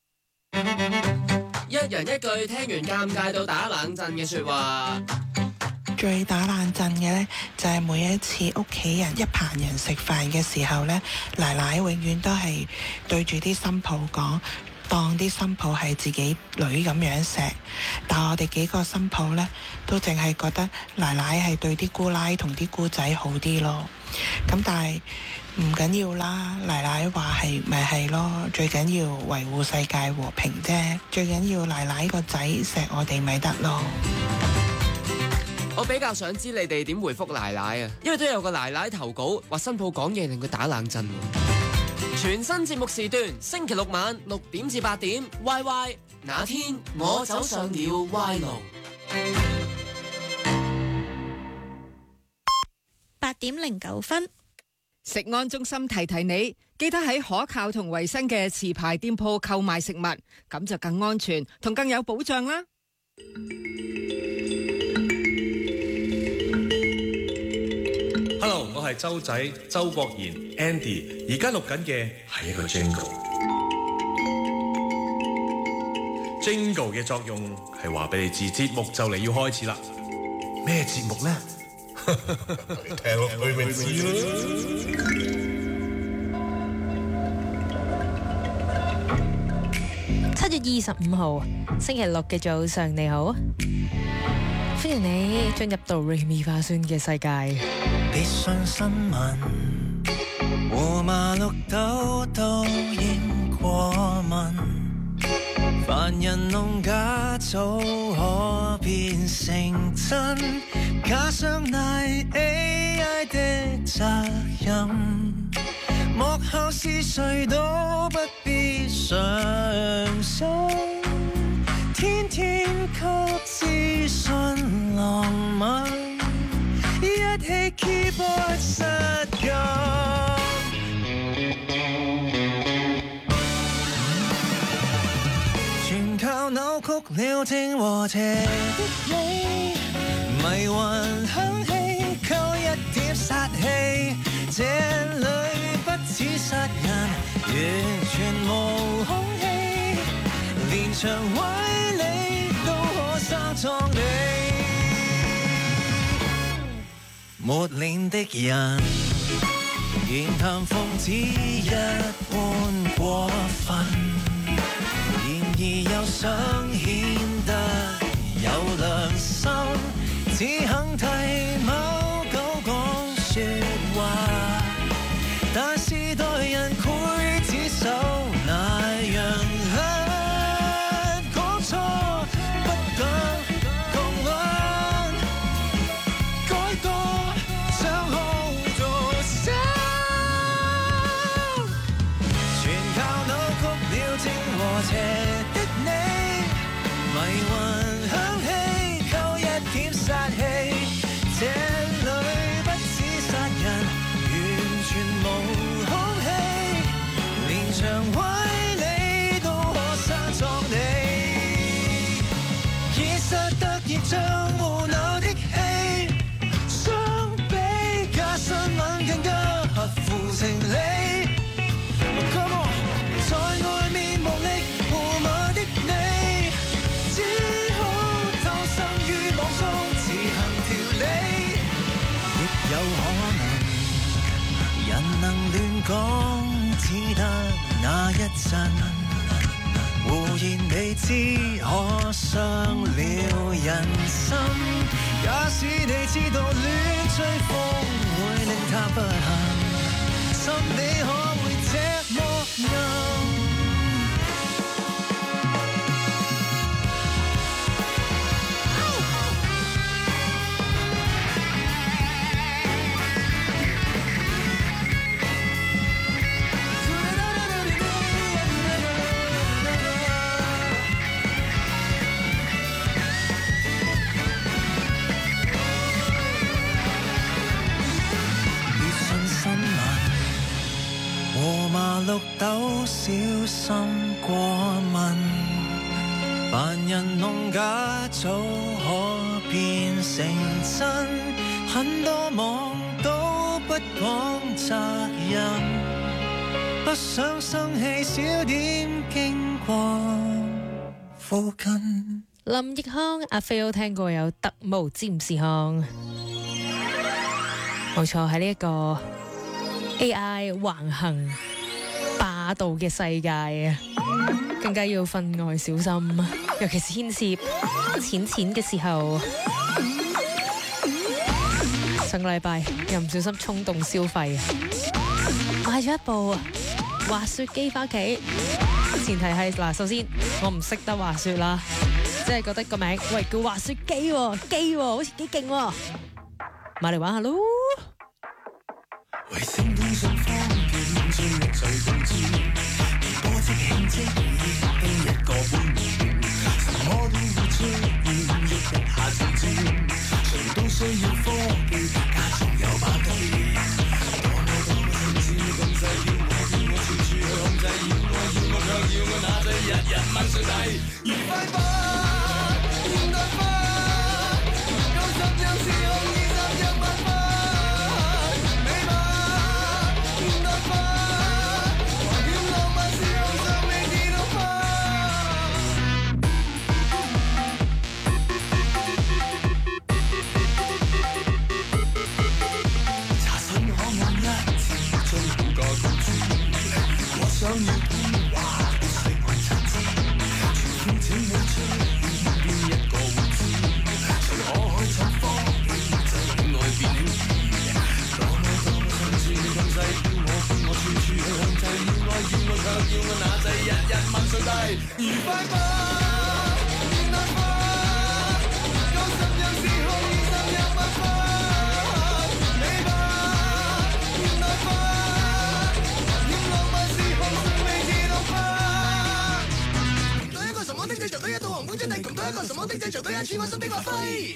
Speaker 19: 一人一句聽完尷尬到打冷震嘅說話。
Speaker 26: 最打冷震嘅呢，就係每一次屋企人一棚人食飯嘅時候呢，奶奶永遠都係對住啲新抱講： 當啲新抱係自己女咁樣錫，但我哋幾個新抱呢，都淨係覺得奶奶係對啲姑奶同啲姑仔好啲咯。咁但係唔緊要啦，奶奶話係咪係咯，最緊要維護世界和平啫，最緊要奶奶個仔錫我哋咪得咯。
Speaker 19: 我比較想知你哋點回覆奶奶啊，因為都有個奶奶投稿話新抱講嘢令佢打冷震。全新節目時段，星期六晚6點至8點 ，YY 那天我走上了歪路。
Speaker 1: 8點09分，
Speaker 6: 食安中心提提你，記得喺可靠同衛生嘅持牌店鋪購買食物，咁就更安全同更有保障啦。
Speaker 7: Hello， 我係周仔周國賢 Andy， 而家錄緊嘅係一個 Jingle 嘅作用係話俾你知節目就嚟要開始啦。咩節目呢？聽落去咪知咯。
Speaker 4: 7月25號星期六嘅早上，你好，歡迎你進入到 Remy 花酸嘅世界。
Speaker 8: 必信新聞，和馬綠豆都應過問，凡人弄假早可變成真，加上賴 AI 的責任，幕後是誰都不必上心，天天給資訊浪漫，一起 keyboard 失禁，全靠扭曲了正和邪的你，迷魂響起，扣一點殺氣，這裏不似殺人，完全無空氣，連場位你都可生壯你。沒臉的人，言談諷刺一般過分，然而又想顯得有良心，只肯替某狗講說話，但是待人劊子手那樣狠，講錯不等共揾，改過想好做聲，全靠扭曲了正和邪的你，迷魂響起，扣一點殺氣，這裏不止殺人，完全無空氣，連場位你都可生作你，現實突然像無腦的戲，相比假新聞更加合乎情理。Come on， 在外面無力護馬的你，只好投身於網中自行調理，亦有可能人能亂講，只得那一陣，胡言未知可傷了人心，假使你知道亂追風會令他不幸，心你可會這麼暗？和麻綠豆小心過問，凡人弄假早可變成真，很多網都不講責任，不想生氣少點經過附近。
Speaker 4: 林奕匡阿飛都聽過有特務占士康，冇錯，喺呢一個AI 橫行霸道嘅世界啊！ 更加要分外小心，尤其是牽涉錢嘅時候。上個禮拜又唔小心衝動消費，買咗一部滑雪機返屋企。前提係嗱，首先我唔識得滑雪啦，即係覺得個名喂叫滑雪機喎，機喎，好似幾勁喎，買嚟玩下咯。
Speaker 5: 為升通訊方便，將一切都知，多即興即興，經一個半年，什麼都會出現，喐一下就知，誰都需要科技，家中有把機。多麼甚至咁細，要我處處去控制，要我卻要我那制，日日問誰遞，愉快吧，現代化，90有時候20有辦法。想要通話，細愛雜誌，全請你出現邊一個會知？誰可開創科技，就戀愛變輕易。多麼甚至咁細，要我處處去控制，要我卻要我那制，日日問誰遞，愉快吧，現代化，90有時候20有辦法，美吧，現代化。就對一套航空真係，窮到一個什麼的製造對一次我心的發揮。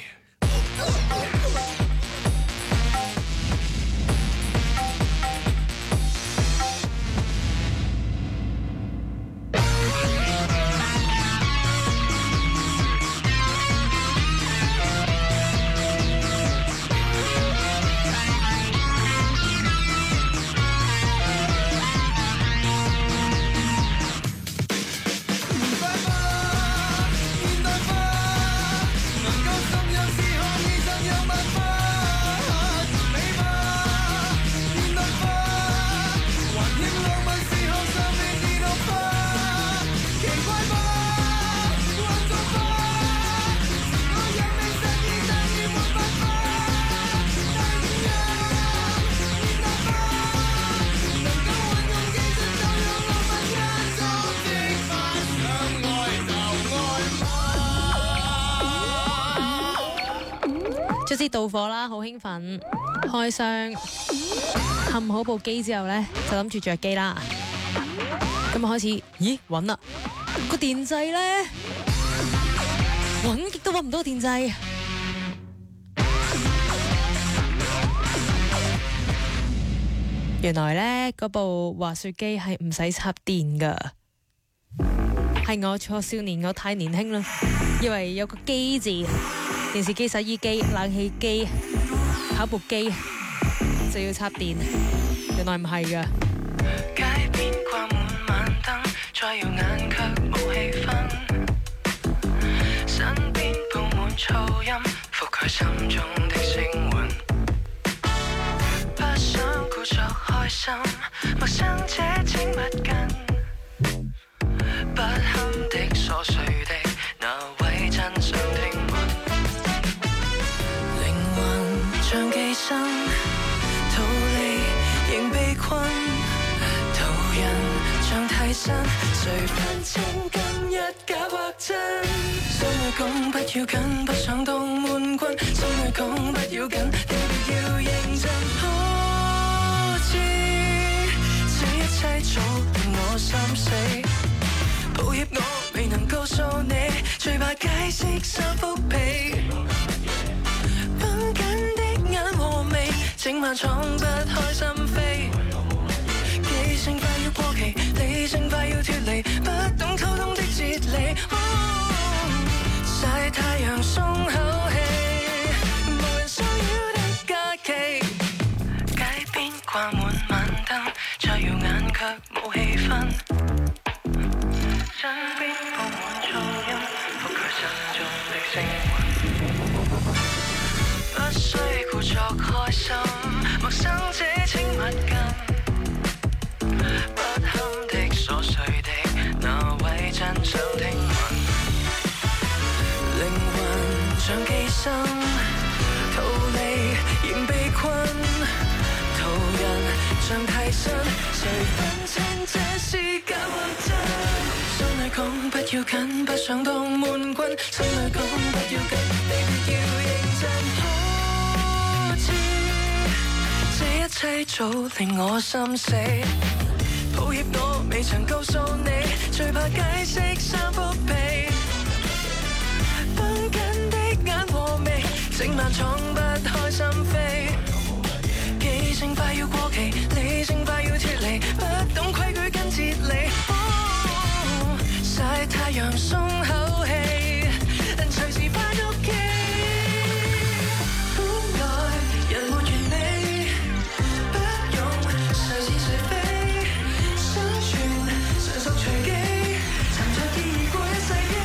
Speaker 4: 卒之到貨啦，好興奮！開箱冚好部機之後呢，就諗住着機啦。咁開始，咦揾啦個電掣呢，揾極都揾唔到電掣。原來呢，嗰部滑雪機係唔使插電噶，係我錯，少年我太年輕啦，以為有個機字。電視機、洗衣機、冷氣機、跑步機就要插電，原來唔係㗎。
Speaker 5: 街邊掛滿晚燈，再耀眼卻冇氣氛。身邊佈滿噪音，覆蓋心中的聲韻。不想故作開心，陌生者請勿近。不堪的瑣碎的那位真想聽聞。像寄生，逃離仍被困，途人像替身，誰分清今日假或真？心裏講不要緊，不想當悶棍，心裏講不要緊，你別要認真。可知這一切早令我心死，抱歉我未能告訴你，最怕解釋三幅被。整晚闖不開心扉，記性快要過期，理性快要脫離，不懂溝通的哲理。曬太陽鬆口氣，無人騷擾的假期。街邊掛滿晚燈，再耀眼卻冇氣氛。身邊佈滿噪音，覆蓋心中的聲韻。不需故作開心，陌生者請勿近，不堪的瑣碎的那像寄生，逃離仍被困，途人像替身，誰分清這是假或真？心裏講不要緊，不想當悶棍，心裏講不要緊，你別要認真。可知這一切早令我心死，抱歉我未曾告訴你，最怕解釋三幅被。繃緊的眼和眉，整晚闖不開心扉，記性快要過期，理性快要脫離，不懂規矩跟哲理。曬太陽鬆口氣，隨時返屋企。愛人沒完美，不用誰是誰非，生存純屬隨機，尋着意義過一世嘅。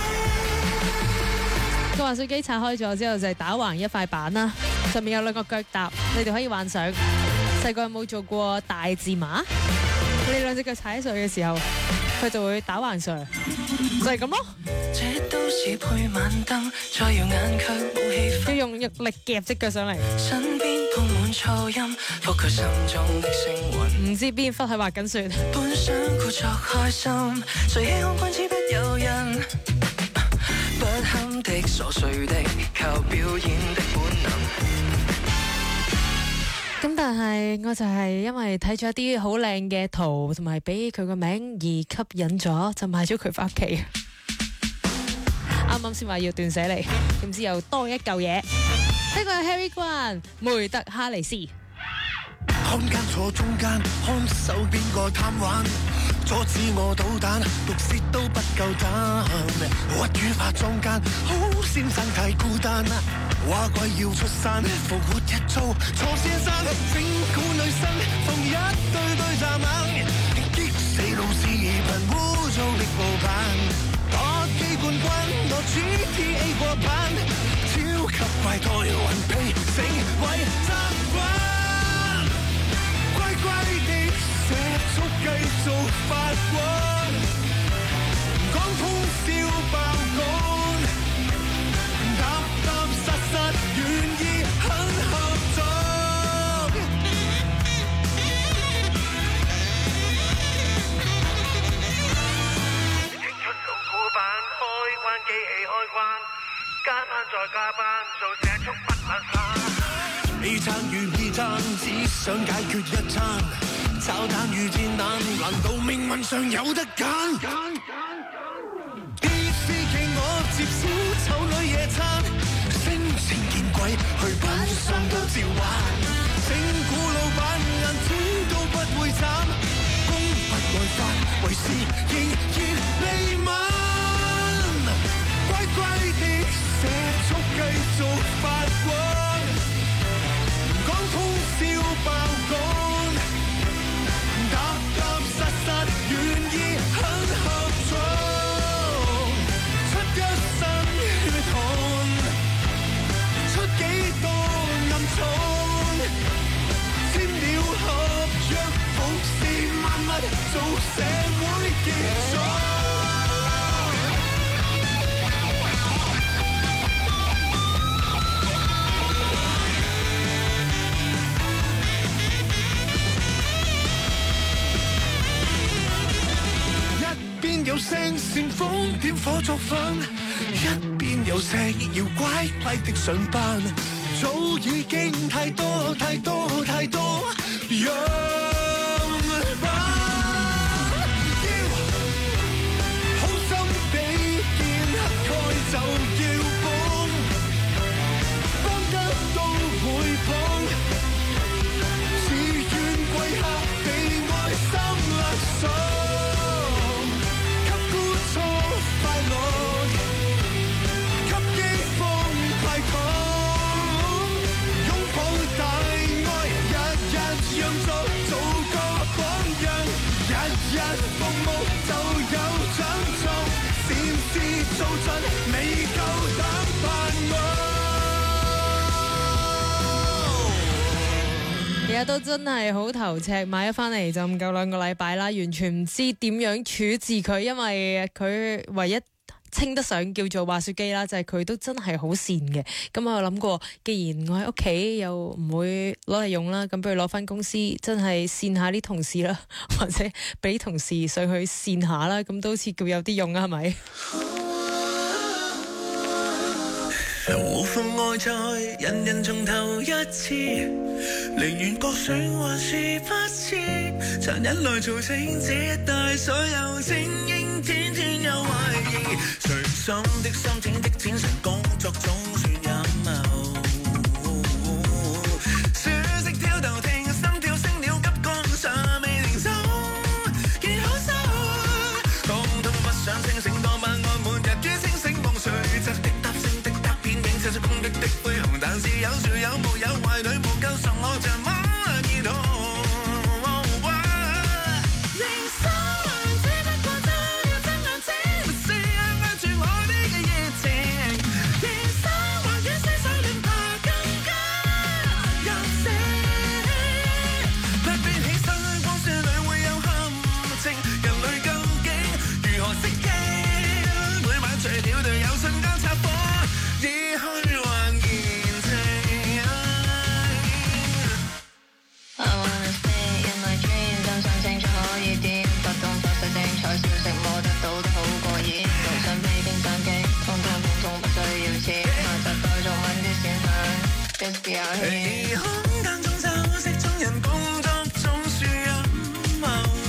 Speaker 4: 個滑水機拆開咗之後就係打橫一塊板啦，上面有兩個腳踏，你哋可以幻想細個有冇做過大字馬？你兩隻腳踩上去嘅時候，佢就會打橫上，就係咁咯。
Speaker 5: 這都市配晚燈，再耀眼卻冇氣氛，
Speaker 4: 要用力夾隻腳上嚟。
Speaker 5: 身邊佈滿噪音，覆蓋心中的星雲。
Speaker 4: 唔知邊忽喺滑緊雪。
Speaker 5: 本想故作開心，誰希望君子不由人，不堪的傻碎的，靠表演的本能。
Speaker 4: 咁但係我就係因為睇咗一啲好靚嘅圖，同埋俾佢個名而吸引咗，就買咗佢翻屋企。啱啱先話要斷捨離，點知又多一嚿嘢。呢個係 Harry 關梅特哈里斯。
Speaker 8: 看間坐中間，看手邊個貪玩，阻止我搗蛋，毒舌都不夠膽。屈與化妝間，好先生太孤單，話鬼要出山，復活一遭錯先生，整蠱女生放一對對站硬，激死老師頻污糟的報版，打機冠軍我 GTA 過版，超級怪胎雲皮成為習慣。乖的射速繼續發光，講通宵爆肝，踏踏實實願意很合作。青春痛苦版開關機器開關，加班再加班做射速不懶散。你撐與唔撐，只想解決一餐。炒蛋與煎蛋，難道命運上有得揀？DC 企鵝接小丑女野餐，星星見鬼去品相都照玩。整蠱老闆眼睛都不會眨，功不外發，為事仍然未晚。乖乖的射速繼續發光。通宵爆肝，踏踏實實願意很合作，出一身血汗，出幾多暗瘡，簽了合約，服侍萬物，做社會傑作。有聲煽風點火作反，一邊有聲要乖乖的上班，早已經太多太多太多樣板，要好心比肩乞丐就要幫，幫得都會幫，自願跪下被愛心勒索。
Speaker 4: 而家都真係好頭赤，買咗翻嚟就唔夠2個禮拜啦，完全唔知點樣處置佢，因為佢唯一稱得上叫做滑雪機啦，就係佢都真係好善嘅。咁我諗過，既然我喺屋企又唔會攞嚟用啦，咁不如攞翻公司，真係善下啲同事啦，或者俾同事上去善下啦，咁都好似叫有啲用啊，係咪？
Speaker 5: 無妨愛在人人從頭一次，寧願覺選還是不知，殘忍來造成這一代所有精英天天有懷疑，隨心的心情的展成工作總算陰謀，書式挑逗聽心跳升了急降尚未停手，見好手，通通不想清醒多晚安每日於清醒夢睡着的答聲的答片並寫出攻擊的灰熊，但是有樹有木有壞女無夠熟我像馬兒童。而空間中修飾中人工作總算陰謀，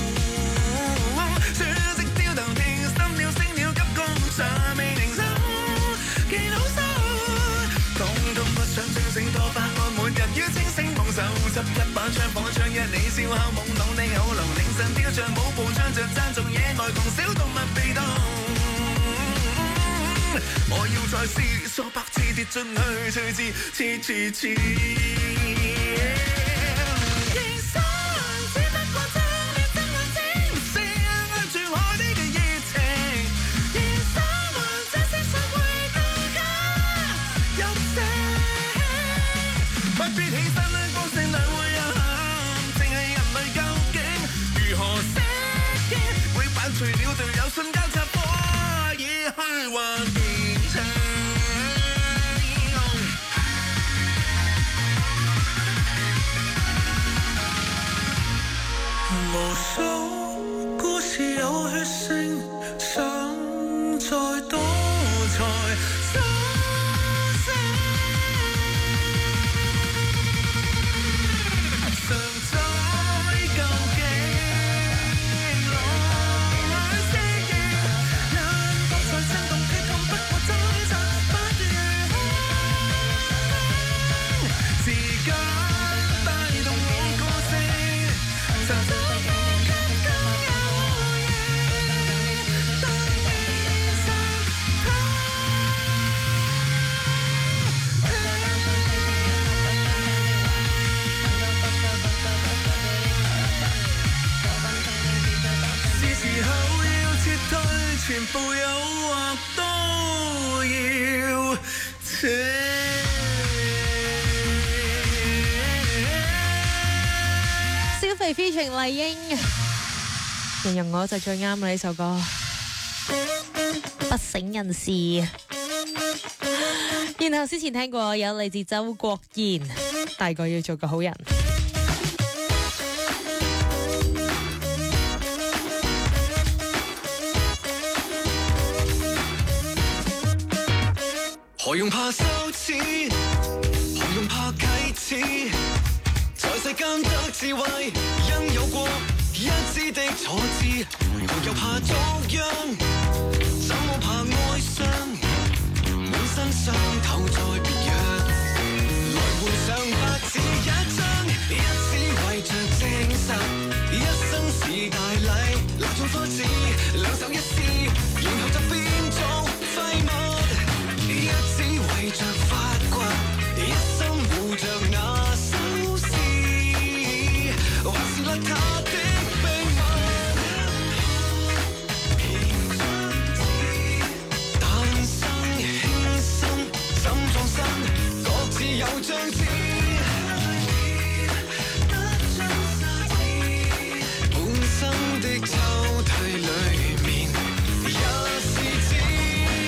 Speaker 5: 書式挑逗聽心跳升了急降尚未停手，見好手，通通不想清醒多巴胺每日於清醒夢受，執一把槍火槍一你笑口懵懂的口流，凌晨跳着舞步唱着讚頌野外同小動物被動，我要再思索百次跌進去隨之次除了隊友瞬間插火，以虛幻言情，無數故事有血性，想再多才蘇醒，常在究竟。全部誘惑都要停。
Speaker 4: 消費 featuring 麗英，形容我就最啱啦呢首歌。不省人事。然後之前聽過有嚟自周國賢，大個要做個好人。
Speaker 5: 何用怕羞恥，何用怕啟齒，在世間得智慧，因有過一知的錯知，沒有怕遭殃，怎麼怕哀傷，滿身傷透在別樣，來換上白紙一張，一紙為着證實，一生是大禮，拿種花紙，兩手一撕，然後就變做廢物。一直為着發掘，一心護着那修士，還是甩他的秘密。誕生輕生，怎創新，各自有章子。本生的抽屜裡面，也是紙。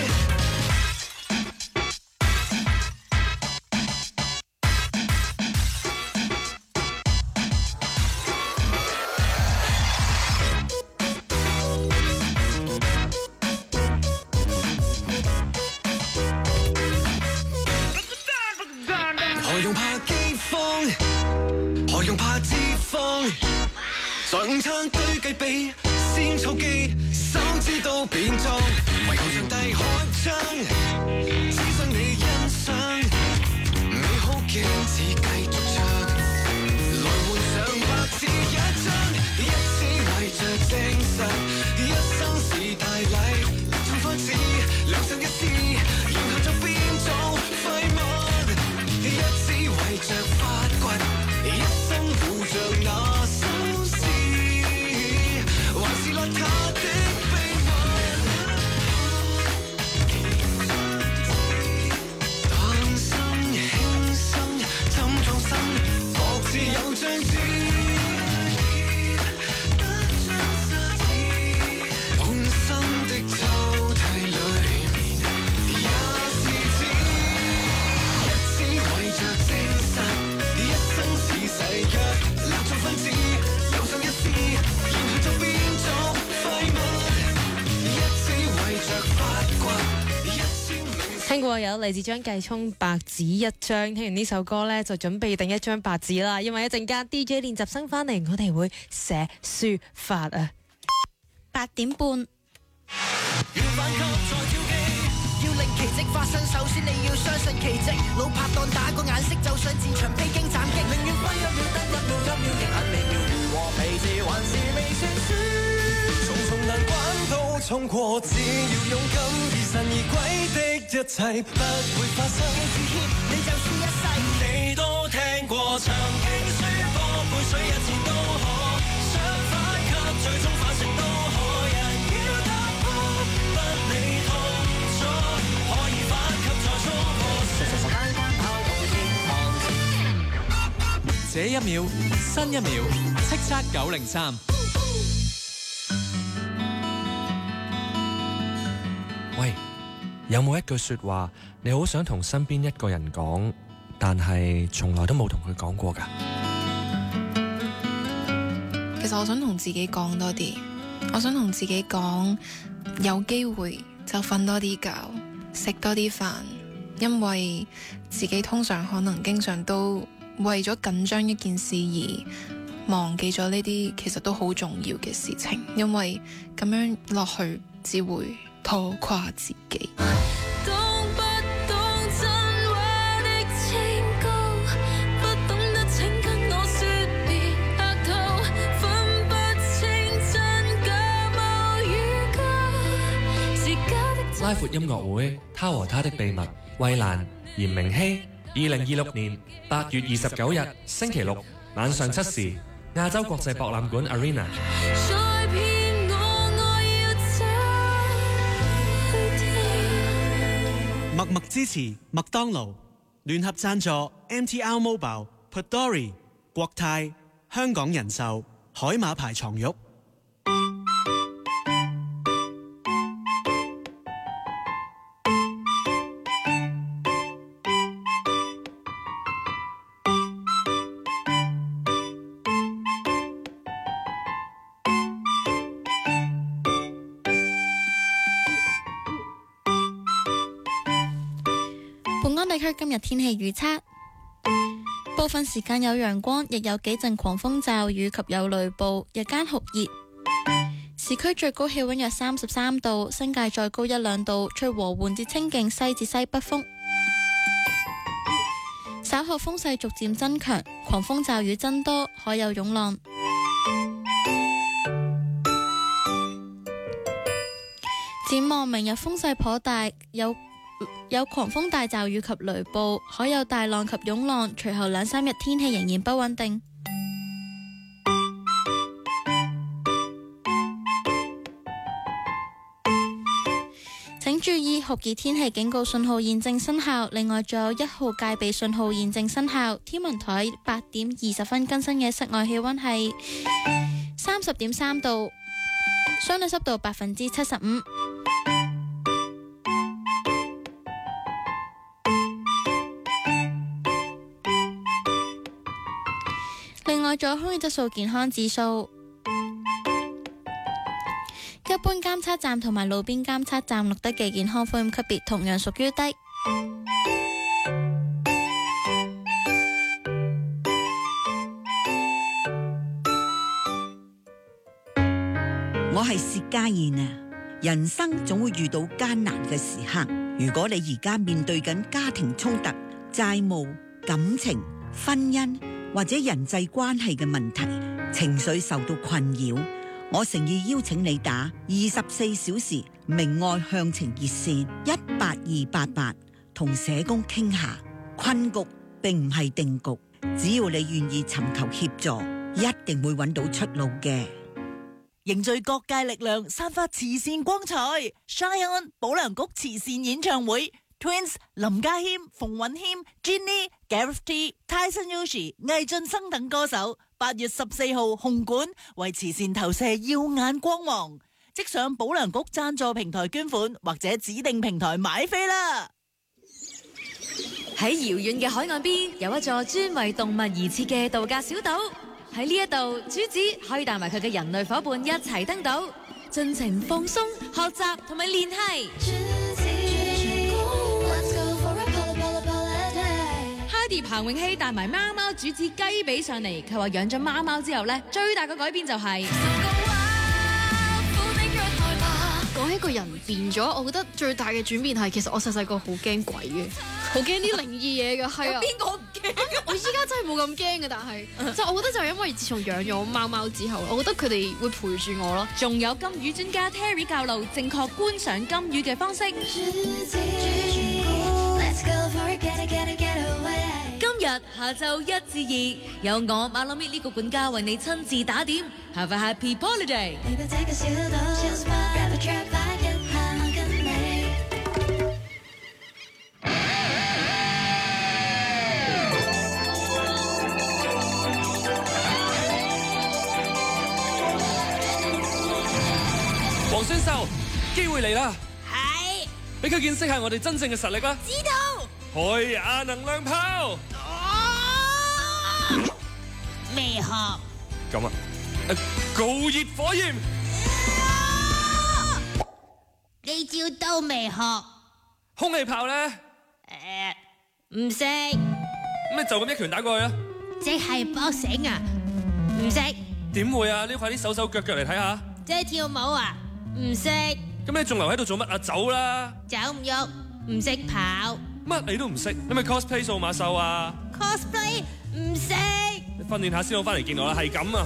Speaker 5: 何用怕饑荒？何用怕脂肪？在午餐堆計備，先操肌，手指都變壯，為求上帝開張，只想你欣賞，美好景致繼續唱，來換上白紙一張，一紙為着證實，一生是大禮，種花枝，兩相一試，然後就變做廢物，一紙為着發掘，一生護着那心思。還是邋遢的秘密，誕生輕生，怎創新，各自有章子，本身的抽屜裏面也是紙，一紙為着證實，一生似誓約，立咗分子，有上一試，然後就變。
Speaker 4: 聽過有嚟自張繼聰白紙一張，聽完呢首歌呢，就準備定一張白紙啦，因為一陣間 DJ 練習生翻嚟，我哋會寫書法啊。
Speaker 1: 8點半。
Speaker 10: 要反級再挑機，要令奇蹟發生，首先你要相信奇蹟。老拍檔打個眼色，就上戰場披荊斬棘，寧願揮一秒得一秒，一秒亦很微妙。如和皮字還是未算輸。重重難關都衝過，只要勇敢以神而歸的一切不會發生。自謙你就輸一世，你都聽過曾經輸波背水一戰都可，想反級最終反勝都可，人要突破不理痛楚，可以反級再衝破，單單跑到天堂。這一秒新一秒，叱咤903。
Speaker 12: 喂，有冇一句說話你好想同身邊一個人講，但係從來都冇同佢講過㗎？
Speaker 26: 其實我想同自己講多啲，我想同自己講，有機會就瞓多啲覺，食多啲飯，因為自己通常可能經常都為咗緊張一件事而忘記咗呢啲其實都好重要嘅事情，因為咁樣落去只會拖垮自己。
Speaker 3: 懂不懂真話的清高，不懂得請跟我說別客套，分不清真假冒與假，是假的。
Speaker 12: 拉闊音樂會，他和他的秘密，衛蘭、嚴明熙，2026年8月29日星期六晚上7時，亞洲國際博覽館 Arena。
Speaker 14: 默默支持麥當勞，聯合贊助 MTR Mobile、Padori、國泰、香港人壽、海馬牌床褥。
Speaker 1: 本港地區今日天氣預測，部分時間有陽光，亦有幾陣狂風驟雨及有雷暴，日間酷熱。市區最高氣溫約33度，新界再高1-2度，吹和緩至清勁西至西北風。稍後風勢逐漸增強，狂風驟雨增多，海有湧浪。展望明日風勢頗大，有狂風大驟雨及雷暴，海有大浪及湧浪。隨後2-3日天氣仍然不穩定。請注意酷熱天氣警告信號現正生效，另外仲有1號戒備信號現正生效。天文台8點20分更新嘅室外氣溫係30.3度，相對濕度75%。另外，仲有空氣質素健康指數，一般監測站同埋路邊監測站錄得嘅健康風險級別同樣屬於低。
Speaker 2: 我係薛家燕啊！人生總會遇到艱難嘅時刻，如果你而家面對緊家庭衝突、債務、感情、婚姻或者人際關係嘅問題，情緒受到困擾，我誠意邀請你打24小時明愛向晴熱線18288，同社工傾下。困局並唔係定局，只要你願意尋求協助，一定會揾到出路嘅。
Speaker 9: 凝聚各界力量，散發慈善光彩。Shine On 保良局慈善演唱會 ，Twins 林家謙、馮允謙、Jenny、Gareth T、Tyson Yoshi、魏俊生等歌手，8月14號紅館為慈善投射耀眼光芒，即上保良局贊助平台捐款或者指定平台買飛啦。
Speaker 15: 喺遙遠嘅海岸邊，有一座專為動物而設嘅度假小島。喺呢一度，主子可以帶埋佢嘅人類伙伴一齊登島，盡情放鬆、學習同埋聯繫。Heidi 彭永熙帶埋貓貓主子雞髀上嚟，佢話養咗貓貓之後呢，最大嘅改變就係、
Speaker 21: 講起個人變咗，我覺得最大嘅轉變係，其實我細細個好驚鬼嘅，好驚啲靈異嘢嘅，係啊。邊個唔驚？我依家真係冇咁驚嘅，但係就我覺得就係因為自從養咗貓貓之後，我覺得佢哋會陪住我咯。
Speaker 15: 仲有金魚專家 Terry 教路正確觀賞金魚嘅方式。今日下晝1至2，有我馬林呢個管家為你親自打點。Have a happy holiday！
Speaker 12: 黃宣秀，機會嚟啦！係，俾佢見識下我哋真正嘅實力啦！
Speaker 9: 知道。
Speaker 12: 海雅能量炮。
Speaker 9: 未學。
Speaker 12: 咁啊，高熱火焰。
Speaker 9: 呢招都未學。
Speaker 12: 空氣炮咧？
Speaker 9: 唔識。
Speaker 12: 咁你就咁一拳打過去啦。
Speaker 9: 即係boxing啊？唔識。
Speaker 12: 點會啊？你快啲手手腳腳嚟睇下。
Speaker 9: 即係跳舞啊？唔識。
Speaker 12: 咁你仲留喺度做乜啊？走啦！
Speaker 9: 走唔喐，唔識跑。
Speaker 12: 乜你都唔識？你咪 cosplay 數碼獸啊
Speaker 9: ？cosplay 唔識。
Speaker 12: 你訓練下先好翻嚟見我啦，係咁啊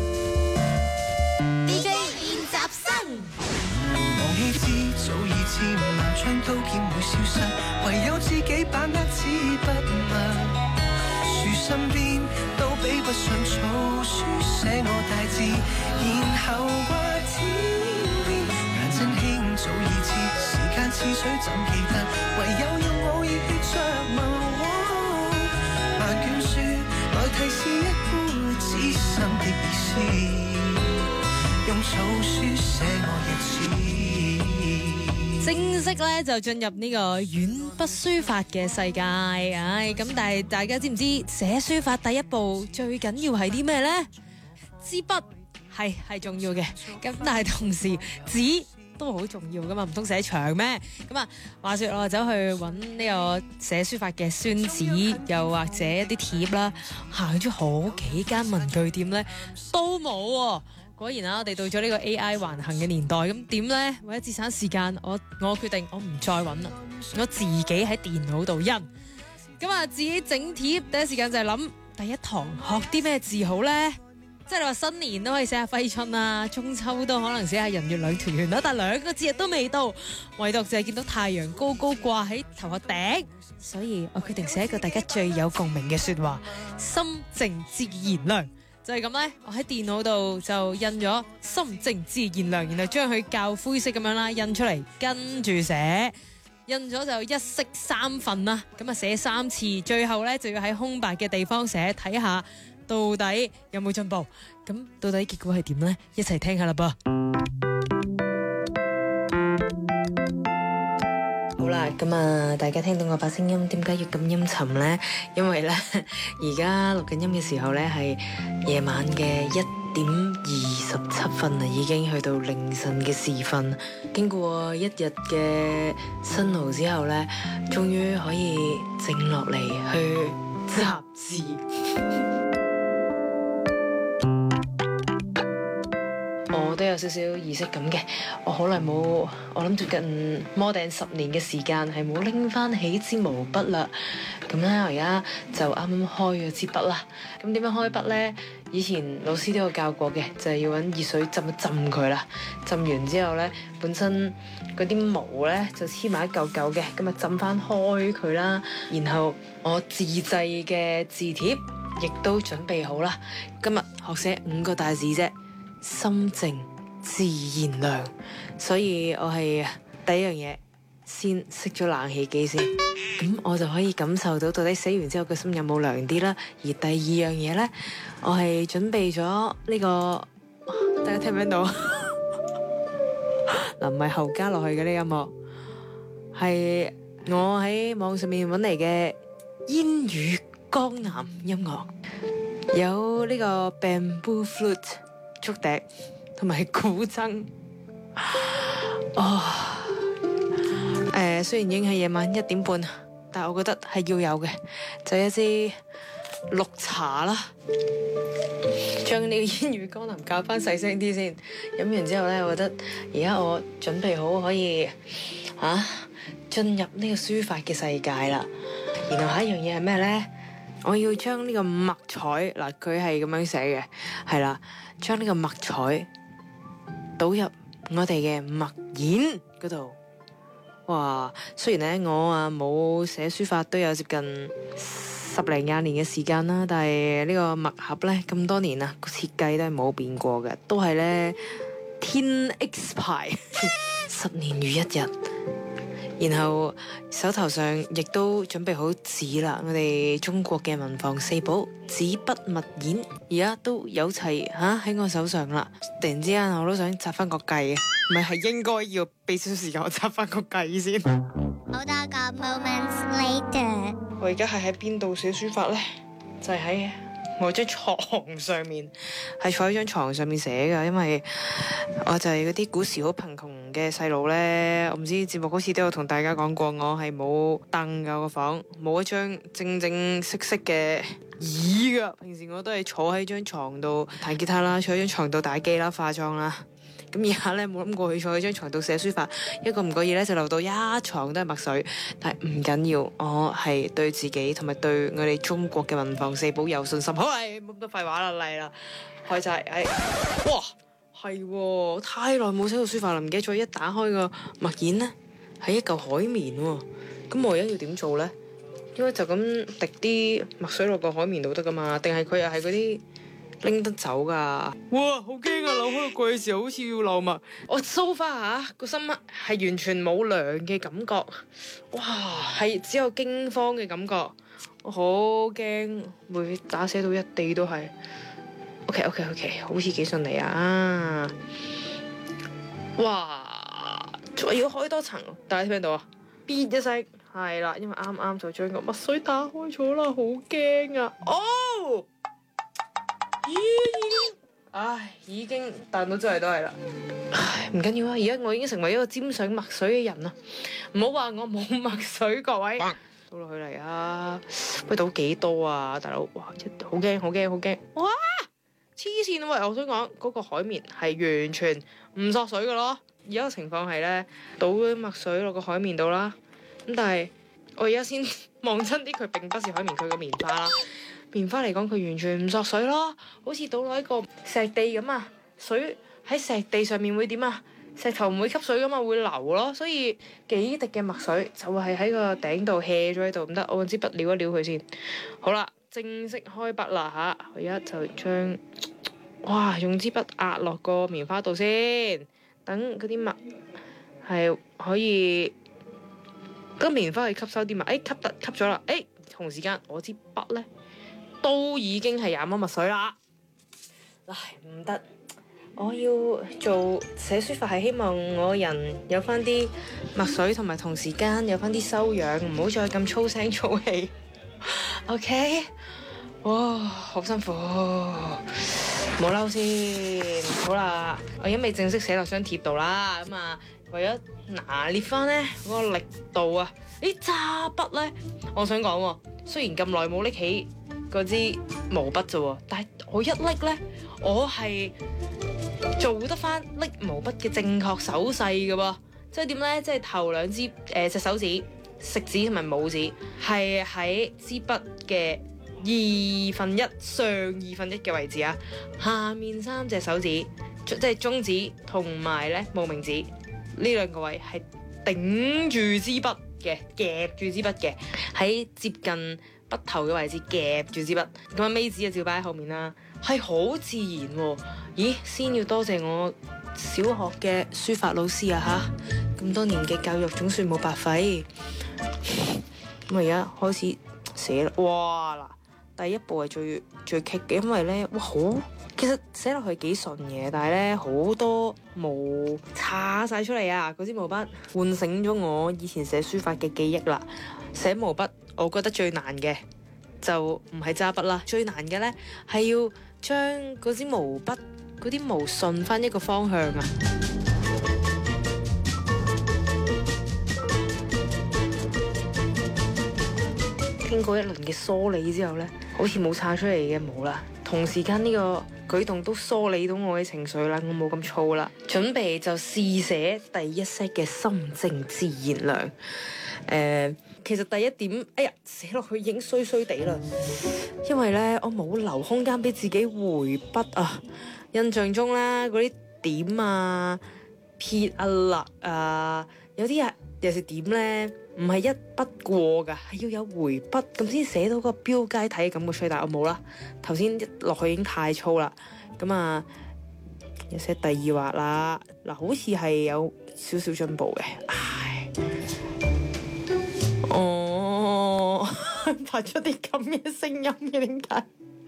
Speaker 9: ！DJ 練習生。
Speaker 5: 忘記知早已知，萬張刀劍會消失，唯有自己把握紙筆墨。樹身邊都比不上草書寫我大字，然後掛天邊。眼睛輕早已知，時間似水怎記得？唯有用我熱血着墨。萬卷書來提示一輩子生的意思，用草書寫我日子。
Speaker 4: 正式咧就進入呢個軟筆書法嘅世界，咁但係大家知唔知寫書法第一步最緊要係啲咩呢？支筆係重要嘅，咁但係同時紙都好重要噶嘛，唔通寫牆咩？咁啊，話說我走去揾呢個寫書法嘅宣紙，又或者一啲貼啦，行咗好幾間文具店咧，都冇喎。果然啊，我哋到咗呢個 AI 橫行嘅年代，咁點呢？為咗節省時間，我決定我唔再揾啦，我自己喺電腦度印。咁啊，自己整貼，第一時間就係諗第一堂學啲咩字好呢？即係你話新年都可以寫下揮春啊，中秋都可能寫下人月兩團圓啦，但兩個節日都未到，唯獨就係見到太陽高高掛喺頭殼頂，所以我決定寫一個大家最有共鳴嘅說話：心靜自然涼。就係咁咧，我喺電腦度就印咗心靜自然涼，然後將佢校灰色咁樣啦印出嚟，跟住寫，印咗就一式3份啦，咁啊寫3次，最後咧就要喺空白嘅地方寫，睇下到底有冇進步，咁到底結果係點呢？一齊聽下啦噃。好啦，咁啊，大家聽到我把聲音點解要咁陰沉呢？因為呢，而家錄緊音嘅時候呢，係夜晚嘅1點27分啊，已經去到凌晨嘅時分。經過一日嘅辛勞之後呢，終於可以靜落嚟去雜誌。我都有有少少儀式感嘅。我好耐冇，我諗接近10年嘅時間係冇拎翻起支毛筆啦。咁咧，我而家就啱啱開咗支筆啦。咁點樣開筆咧？以前老師都有教過嘅，就係要揾熱水浸一浸佢啦。浸完之後咧，本身嗰啲毛咧就黐埋一嚿嚿嘅，咁啊浸翻開佢啦。然後我自製嘅字帖亦都準備好啦。今日學寫5個大字啫，心靜自然涼。所以我係第一樣嘢先熄咗冷氣機先，咁我就可以感受到到底寫完之後個心有冇涼啲啦。而第二樣嘢咧，我係準備咗呢個，大家聽唔聽到？嗱，唔係後加落去嘅呢音樂，係我喺網上面揾嚟嘅煙雨江南音樂，有呢個 bamboo flute 竹笛同埋古箏。雖然已經係夜晚1點半，但係我覺得係要有嘅，就一支綠茶啦。將呢個煙雨江南校翻細聲啲先。飲完之後咧，我覺得而家我準備好可以進入呢個書法嘅世界啦。然後下一樣嘢係咩咧？我要將呢個墨彩，嗱，佢係咁樣寫嘅，係啦，將呢個墨彩倒入我哋嘅墨硯嗰度。哇！雖然咧我冇寫書法都有接近10零20年嘅時間啦，但係呢個墨盒咧咁多年啦，個設計都係冇變過嘅，都係咧天 X 牌10年如一日。然後手頭上亦都準備好紙啦，我哋中國嘅文房四寶紙筆墨硯而家都有齊喺我手上啦。突然之間我都想紮翻個髻，唔係應該要俾少少時間我紮翻個髻先。
Speaker 3: 好多個 moments later，
Speaker 4: 我而家係喺邊度寫書法呢？就係喺我張床上面，係坐喺張床上面寫噶，因為我就係嗰啲古時好貧窮嘅細路呢。我唔知節目好似都有同大家講過，我係冇凳噶，個房冇一張正正式式嘅椅噶。平時我都係坐喺張床度彈吉他啦，坐喺張床度打機啦，化妝啦。咁而家咧冇諗過去坐喺張床度寫書法，一個唔覺意咧就流到一床都係墨水，但係唔緊要，我係對自己同埋對我哋中國嘅文房四寶有信心。好，冇咁多廢話啦，嚟啦，開晒，哇，係喎，太耐冇寫過書法啦，唔記得咗一打開個墨硯咧，係一嚿海綿喎，咁我而家要點做咧？應該就咁滴啲墨水落個海綿度得噶嘛？定係佢又係嗰啲拎得走噶？哇，好驚啊！扭開個櫃嘅時候好似要漏墨。我收翻下個心係完全冇涼嘅感覺，哇，係只有驚慌嘅感覺。我好驚會打寫到一地都係。OK， 好似幾順利啊！哇，仲要開多層，大家聽唔聽到啊？咇一聲，係啦，因為啱啱就將個墨水打開咗啦，好驚啊！哦！已經彈到周圍都係啦。唉，唔緊要啊，而家我已經成為一個沾上墨水嘅人啦。唔好話我冇墨水，各位。倒落去嚟啊！喂，倒幾多啊，大佬？哇，好驚！哇，黐線喂！我想講嗰個海綿係完全唔索水噶咯。而家嘅情況係咧，倒咗墨水落個海綿度啦。咁但係我而家先望真啲，佢並不是海綿，佢個棉花啦。棉花嚟講，佢完全唔索水咯，好似倒落一個石地咁啊！水喺石地上面會點啊？石頭唔會吸水噶嘛，會流咯，所以幾滴嘅墨水就係喺個頂度 hea 咗喺度，唔得，我揾支筆撩一撩佢先。好啦，正式開筆啦嚇！我而家就將用支筆壓落個棉花度先，等嗰啲墨係可以，個棉花可以吸收啲墨，吸咗啦，同時間我支筆咧都已經係廿蚊墨水啦。唉，唔得，我要做寫書法係希望我人有翻啲墨水，同埋同時間有翻啲修養，唔好再咁粗聲粗氣。OK， 哇，好辛苦，冇嬲先。好啦，我而家未正式寫落張貼度啦，咁啊，為咗拿捏翻咧嗰個力度啊，揸筆咧，我想講喎，雖然咁耐冇拎起嗰支毛筆啫喎，但係我一拎咧，我係做得翻拎毛筆嘅正確手勢嘅喎。即係點呢？即係頭兩支隻手指、食指同埋拇指係喺支筆嘅1/2上1/2嘅位置啊。下面3隻手指，即係中指同埋咧無名指呢兩個位係頂住支筆嘅，夾住支筆嘅，喺接近筆頭嘅位置夾住支筆。咁啊尾指就照擺喺後面啦，係好自然喎。咦，先要多謝我小學嘅書法老師啊嚇，咁多年嘅教育總算冇白費。咁而家開始寫啦，哇嗱，第一步係最棘嘅，因為咧其實寫落去幾順嘅，但係咧好多毛叉晒出嚟啊！嗰支毛筆喚醒咗我以前寫書法嘅記憶啦。寫毛筆我覺得最難嘅就唔係揸筆啦，最難嘅咧係要將嗰支毛筆嗰啲毛順翻一個方向啊！經過一輪嘅梳理之後呢，好似冇擦出嚟嘅毛啦。同時間呢個舉動都梳理到我嘅情緒啦，我冇咁燥啦。準備就試寫第一 set 嘅心靜自然涼。其實第一點，哎呀，寫落去已經衰衰地啦，因為呢，我冇留空間俾自己回筆啊。印象中啦，嗰啲點啊、撇啊、勒啊，有啲有時點呢，唔係一筆過㗎，係要有回筆咁先寫到個標楷體嘅感覺出嚟。但我冇啦，頭先一落去已經太粗啦。咁啊，又寫第二畫啦，嗱，好似係有少少進步嘅。唉，發出啲咁嘅聲音嘅，點解？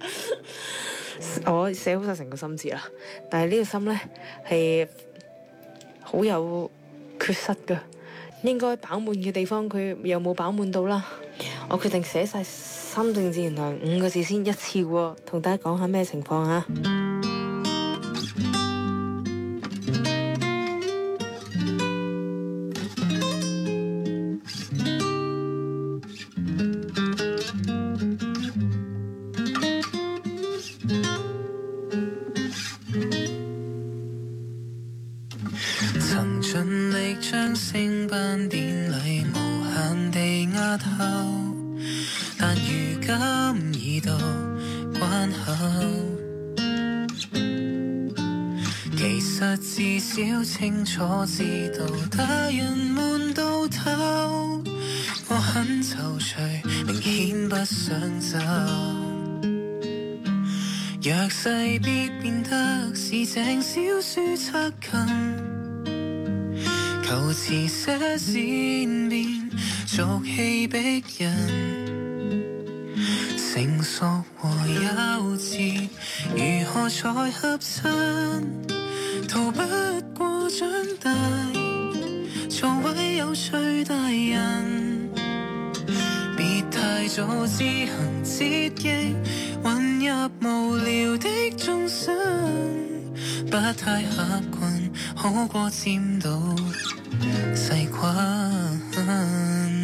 Speaker 4: 我寫好晒成個心字啦，但係呢個心咧係好有缺失㗎。應該飽滿嘅地方，佢有冇飽滿到啦？我決定寫晒心靜自然涼5個字先，一次過同大家講下咩情況啊！
Speaker 5: 曾盡力將升班典禮無限地壓後，但如今已到關口。其實至少清楚知道大人們到頭，我很躊躇，明顯不想走。若勢必變得市井小書策琴，求詞寫善變，俗氣逼人，成熟和幼稚如何才合襯？逃不過長大，做位有趣大人，別太早自行折翼，混入無聊的眾生，不太合群，好過沾到細菌。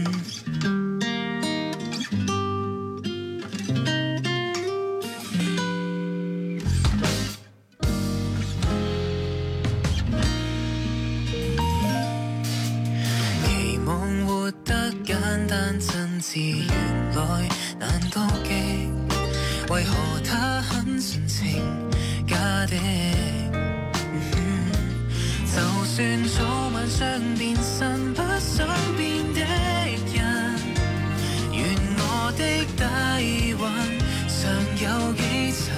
Speaker 5: 期望活得簡單真摯，原來難到極，為何他很純情假的？就算早晚將變身不想變的人，願我的底蘊尚有幾層，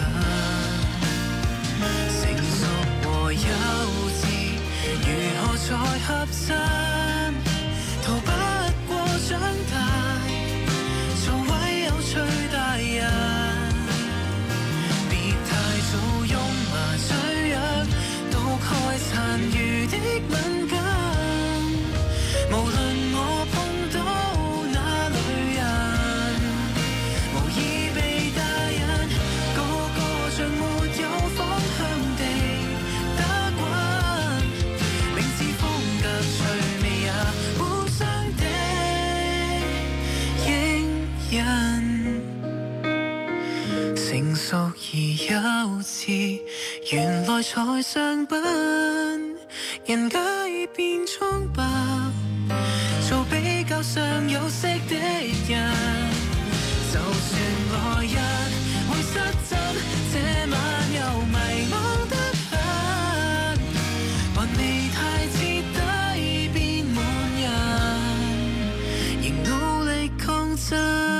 Speaker 5: 成熟和幼稚如何才合襯？逃不過長大，做位有趣大人，別太早用麻醉藥毒害殘餘的敏感。無論我碰到哪類人，無意被大人個個像沒有方向地打滾，明知風格趣味也幼稚，原來才上班，人皆變蒼白，做比較上有色的人，就算來日會失真，這晚又迷惘得很，還未太徹底變滿人，仍努力抗爭。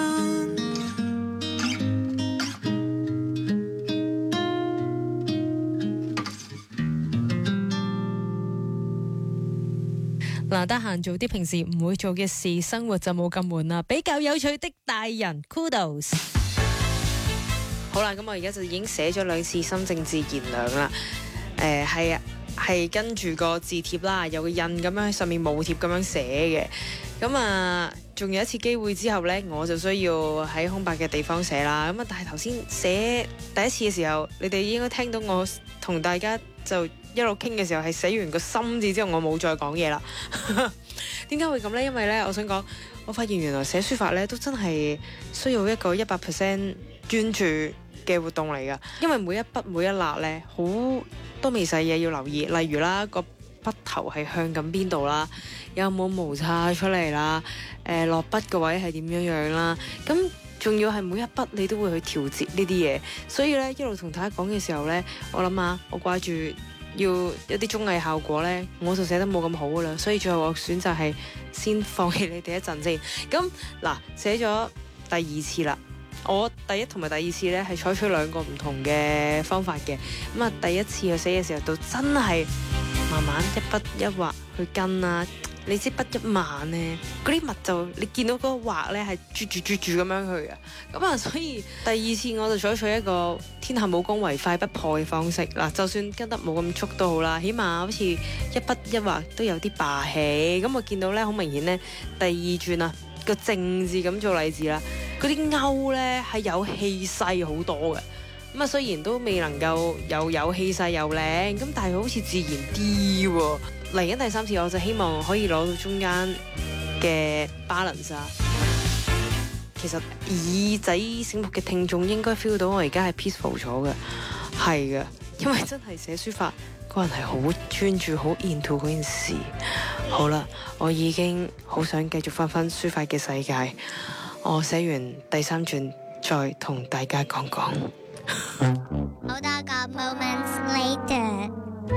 Speaker 4: 嗱，得閒做啲平時唔會做嘅事，生活就冇咁悶啦。比較有趣的大人 ，Kudos。好啦，咁我而家就已經寫咗2次心正自然涼啦。係跟住個字貼啦，有個印咁樣喺上面冇貼咁樣寫嘅。咁啊，仲有一次機會之後呢，我就需要喺空白嘅地方寫啦。咁啊，但係頭先寫第一次嘅時候，你哋應該聽到我同大家就一路傾嘅時候，係寫完個心字之後，我冇再講嘢啦。點解會咁呢？因為呢，我想講，我發現原來寫書法呢都真係需要一個100% 專注嘅活動嚟㗎。因為每一筆每一捺呢，好多微細嘢要留意，例如啦，個筆頭係向緊邊度啦，有冇毛擦出嚟啦，落筆嘅位係點樣樣啦，咁仲要係每一筆你都會去調節呢啲嘢，所以咧一路同大家講嘅時候咧，我諗下我掛住要一啲綜藝效果咧，我就寫得冇咁好噶啦，所以最後我選擇係先放棄你哋一陣先。咁嗱，寫咗第2次啦。我第一同埋第2次咧係採取2個唔同嘅方法嘅。咁啊，第一次去寫嘅時候，到真係慢慢一筆一畫去跟啦。你知筆一慢咧，嗰啲墨就你見到嗰個畫咧係住咁樣去嘅。咁啊，所以第2次我就採取一個天下武功唯快不破嘅方式嗱，就算跟得冇咁速都好啦，起碼好似一筆一畫都有啲霸氣。咁我見到咧好明顯咧，第2轉啊個正字咁做例子啦，嗰啲勾咧係有氣勢好多嘅。咁啊，雖然都未能夠又有氣勢又靚，咁但係好似自然啲喎。嚟緊第3次，我就希望可以攞到中間嘅 balance 啊。其實耳仔醒目嘅聽眾應該 feel 到我而家係 peaceful 咗嘅，係嘅，因為真係寫書法個人係好專注，好 into 嗰件事。好啦，我已經好想繼續翻書法嘅世界。我寫完第3轉，再同大家講講。
Speaker 3: 好多個 moments later。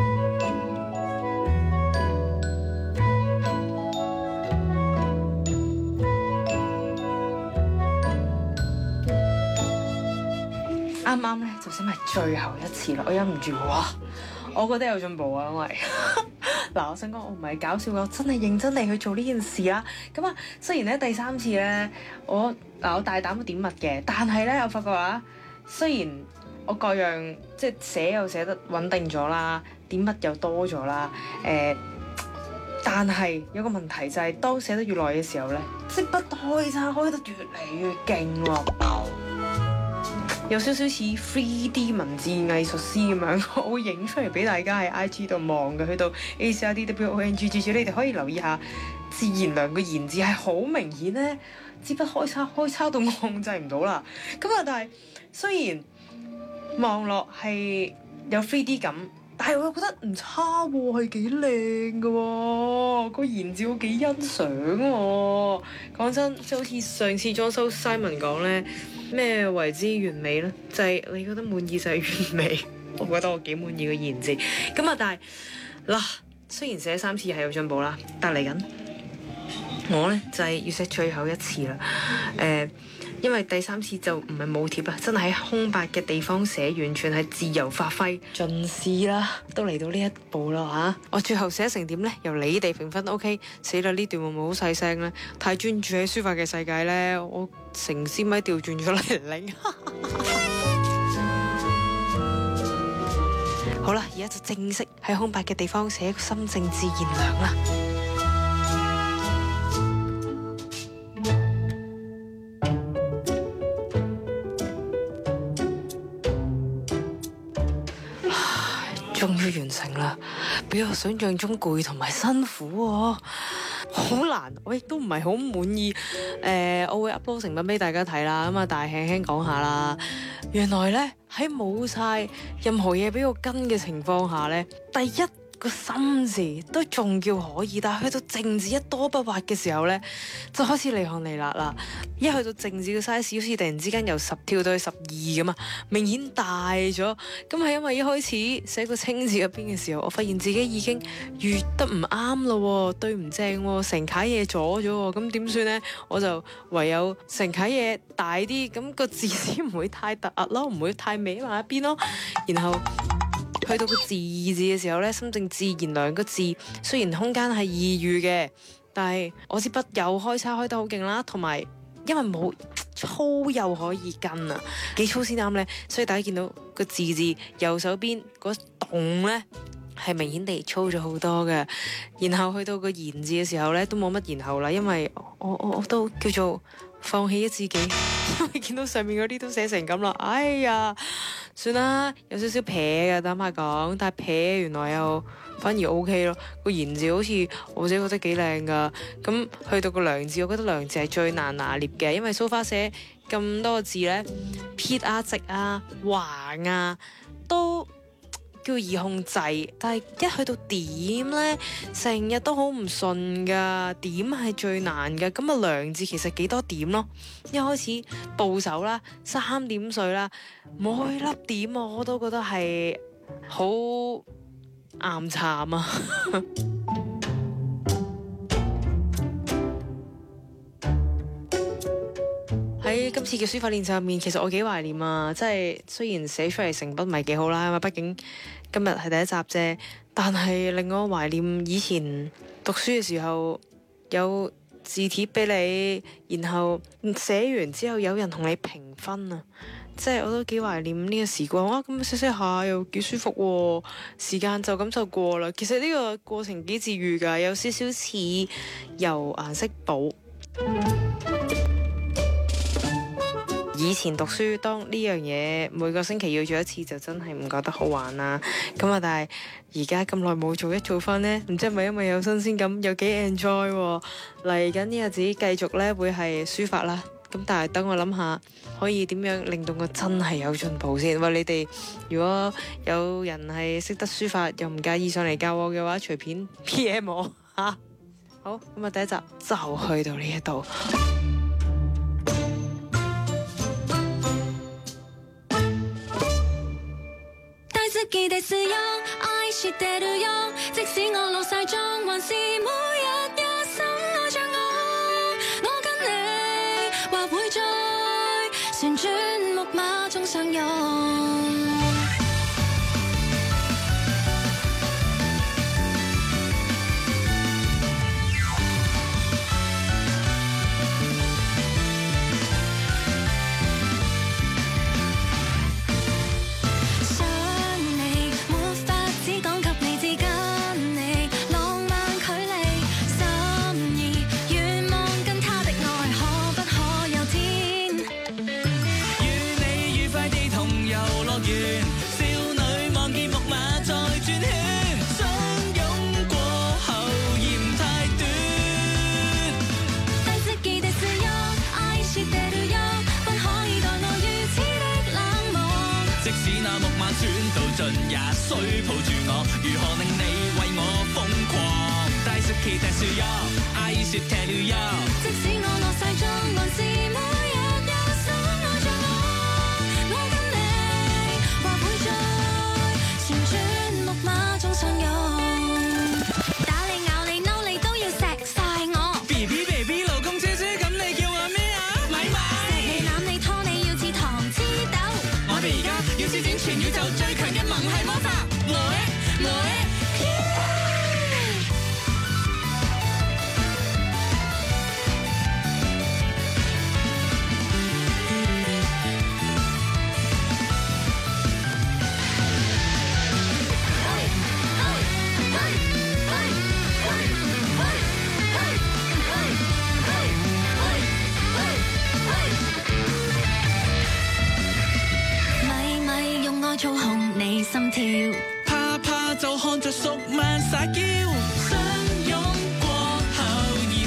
Speaker 4: 啱啱咧就寫埋最後一次啦，我忍唔住哇！我覺得有進步啊，因為嗱，我想講我唔係搞笑嘅，我真係認真地去做呢件事啦。咁啊，雖然咧第3次咧我大膽都點墨嘅，但係咧我發覺啊，雖然我各樣即係寫又寫得穩定咗啦，點墨又多咗啦，但係有個問題就係當寫得越耐嘅時候咧，支筆開叉開得越嚟越勁喎。有少少似 3D 文字藝術師咁樣，我會影出嚟俾大家喺 IG 度望嘅，去到 ACRDWONG， 你哋可以留意下自然涼嘅言字係好明顯咧，支筆開叉到控制唔到啦。咁啊，但係雖然望落係有 3D 感，但係我又覺得唔差喎，係幾靚嘅喎，個言字我幾欣賞喎。講真，即係好似上次裝修 Simon 講咧。咩為之完美呢？就係你覺得滿意就係完美。我覺得我幾滿意個言字。咁啊，但係嗱，雖然寫3次係有進步啦，但係嚟緊我呢就係要寫最後一次啦。因為第3次就唔係冇貼啊，真係喺空白嘅地方寫，完全係自由發揮，盡試啦，都嚟到呢一步啦嚇。我最後寫成點呢？由你哋評分 OK。死啦！呢段會唔會好細聲呢？太專注喺書法嘅世界呢，我成支咪調轉咗嚟拎。好啦，而家就正式喺空白嘅地方寫一個心靜自然涼啦。終於完成啦，比我想象中攰同埋辛苦喎。 好難，我亦都唔係好滿意。我會 upload 成品俾大家睇啦，咁啊，但係輕輕講下啦。原來呢，喺冇晒任何嘢俾我跟嘅情況下呢，第一個心字都仲叫可以，但係去到靜字一多不畫嘅時候呢，就開始離行離辣啦。一去到靜字嘅 size 好似突然之間由10跳到去12咁啊，明顯大咗。咁係因為一開始寫個清字入邊嘅時候，我發現自己已經閱得唔啱咯，對唔正喎，成楷嘢阻咗喎。咁點算呢？我就唯有成楷嘢大啲，咁個字先唔會太突兀咯，唔會太歪埋一邊咯。然後去到個字嘅時候呢，心正自然兩個字，雖然空間係異語嘅，但係我支筆又開叉開得好勁啦，同埋因為冇粗又可以跟啊，幾粗先啱呢？所以大家見到個字右手邊嗰洞呢，係明顯地粗咗好多嘅。然後去到個言字嘅時候呢，都冇乜然後啦，因為我都叫做放棄咗自己，因為見到上面嗰啲都寫成咁啦，哎呀，算啦，有少少撇嘅，坦白講，但係撇原來又反而 OK 咯。個言字好似我自己覺得幾靚噶，咁去到個良字，我覺得良字係最難拿捏嘅，因為蘇花寫咁多個字呢，撇啊、直啊、橫啊都叫易控制，但係一去到點呢，成日都好唔順噶，點係最難嘅。咁啊，良字其實幾多點咯？一開始部首啦，3點水啦，每粒點我都覺得係好岩慘啊！喺今次嘅書法練習入面，其實我幾懷念啊！即係雖然寫出嚟成筆唔係幾好啦，因為畢竟今日係第一集啫，但係令我懷念以前讀書嘅時候有字帖俾你，然後寫完之後有人同你評分啊！即係我都幾懷念呢個時光啊！咁寫寫下又幾舒服喎，時間就咁就過啦。其實呢個過程幾治愈㗎，有少少似油顏色簿。以前讀書，當呢樣嘢每個星期要做一次，就真係唔覺得好玩啦。咁啊，但係而家咁耐冇做，一做翻呢，唔知係咪因為有新鮮感，有幾 enjoy 喎。嚟緊呢日子繼續呢會係書法啦。咁但係等我諗下，可以點樣令到我真係有進步先？喂，你哋如果有人係識得書法，又唔介意上嚟教我嘅話，隨便 PM 我嚇。好，咁啊，第一集就去到呢一度。
Speaker 3: 記得是有愛是得了有，即使我落晒妝，還是每日也深愛着我。我跟你或會在旋轉木馬中相擁。
Speaker 5: 也需抱住我，如何令你為我瘋狂？大好きですよ，愛してるよ。即使我落晒妝，還是每日也想愛着我。我跟你或會在旋轉木馬中相擁。打你咬你嬲你都要錫晒我。Baby baby 老公姐姐，咁你叫我咩啊？咪咪。錫你攬你拖你要似糖黐豆。我哋而家要施展全宇宙最強嘅萌系魔法。操控你心跳，怕怕就看着熟慢撒嬌，相擁過後。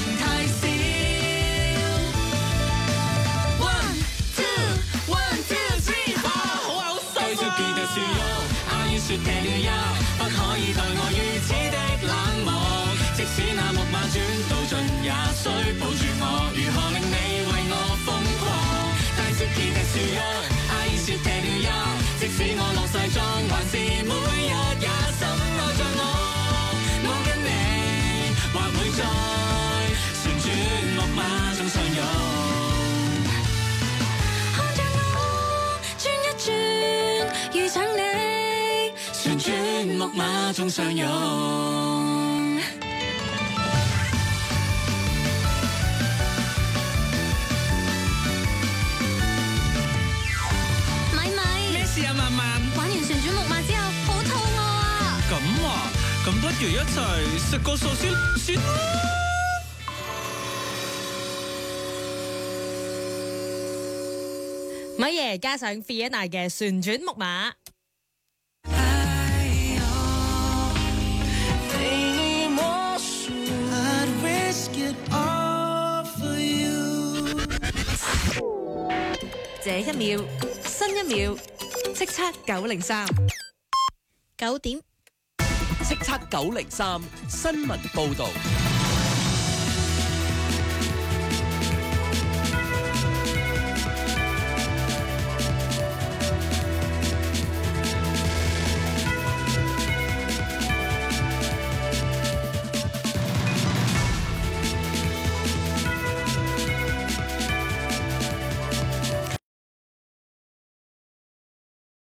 Speaker 5: 住呀，I should tell you ya，即使我落晒妝，還是每日也深愛着我。我跟你還會再旋轉木馬中相擁。看着我轉一轉，遇上你，旋轉木馬中相擁。
Speaker 21: 玩完旋轉木馬之後，好肚餓啊！
Speaker 5: 咁啊，咁不如一齊食個壽司先啦！
Speaker 4: 米爺加上 Fiona 嘅旋轉木馬。這一秒，新一秒，叱咤903
Speaker 1: 9點，
Speaker 19: 叱咤903新聞報導。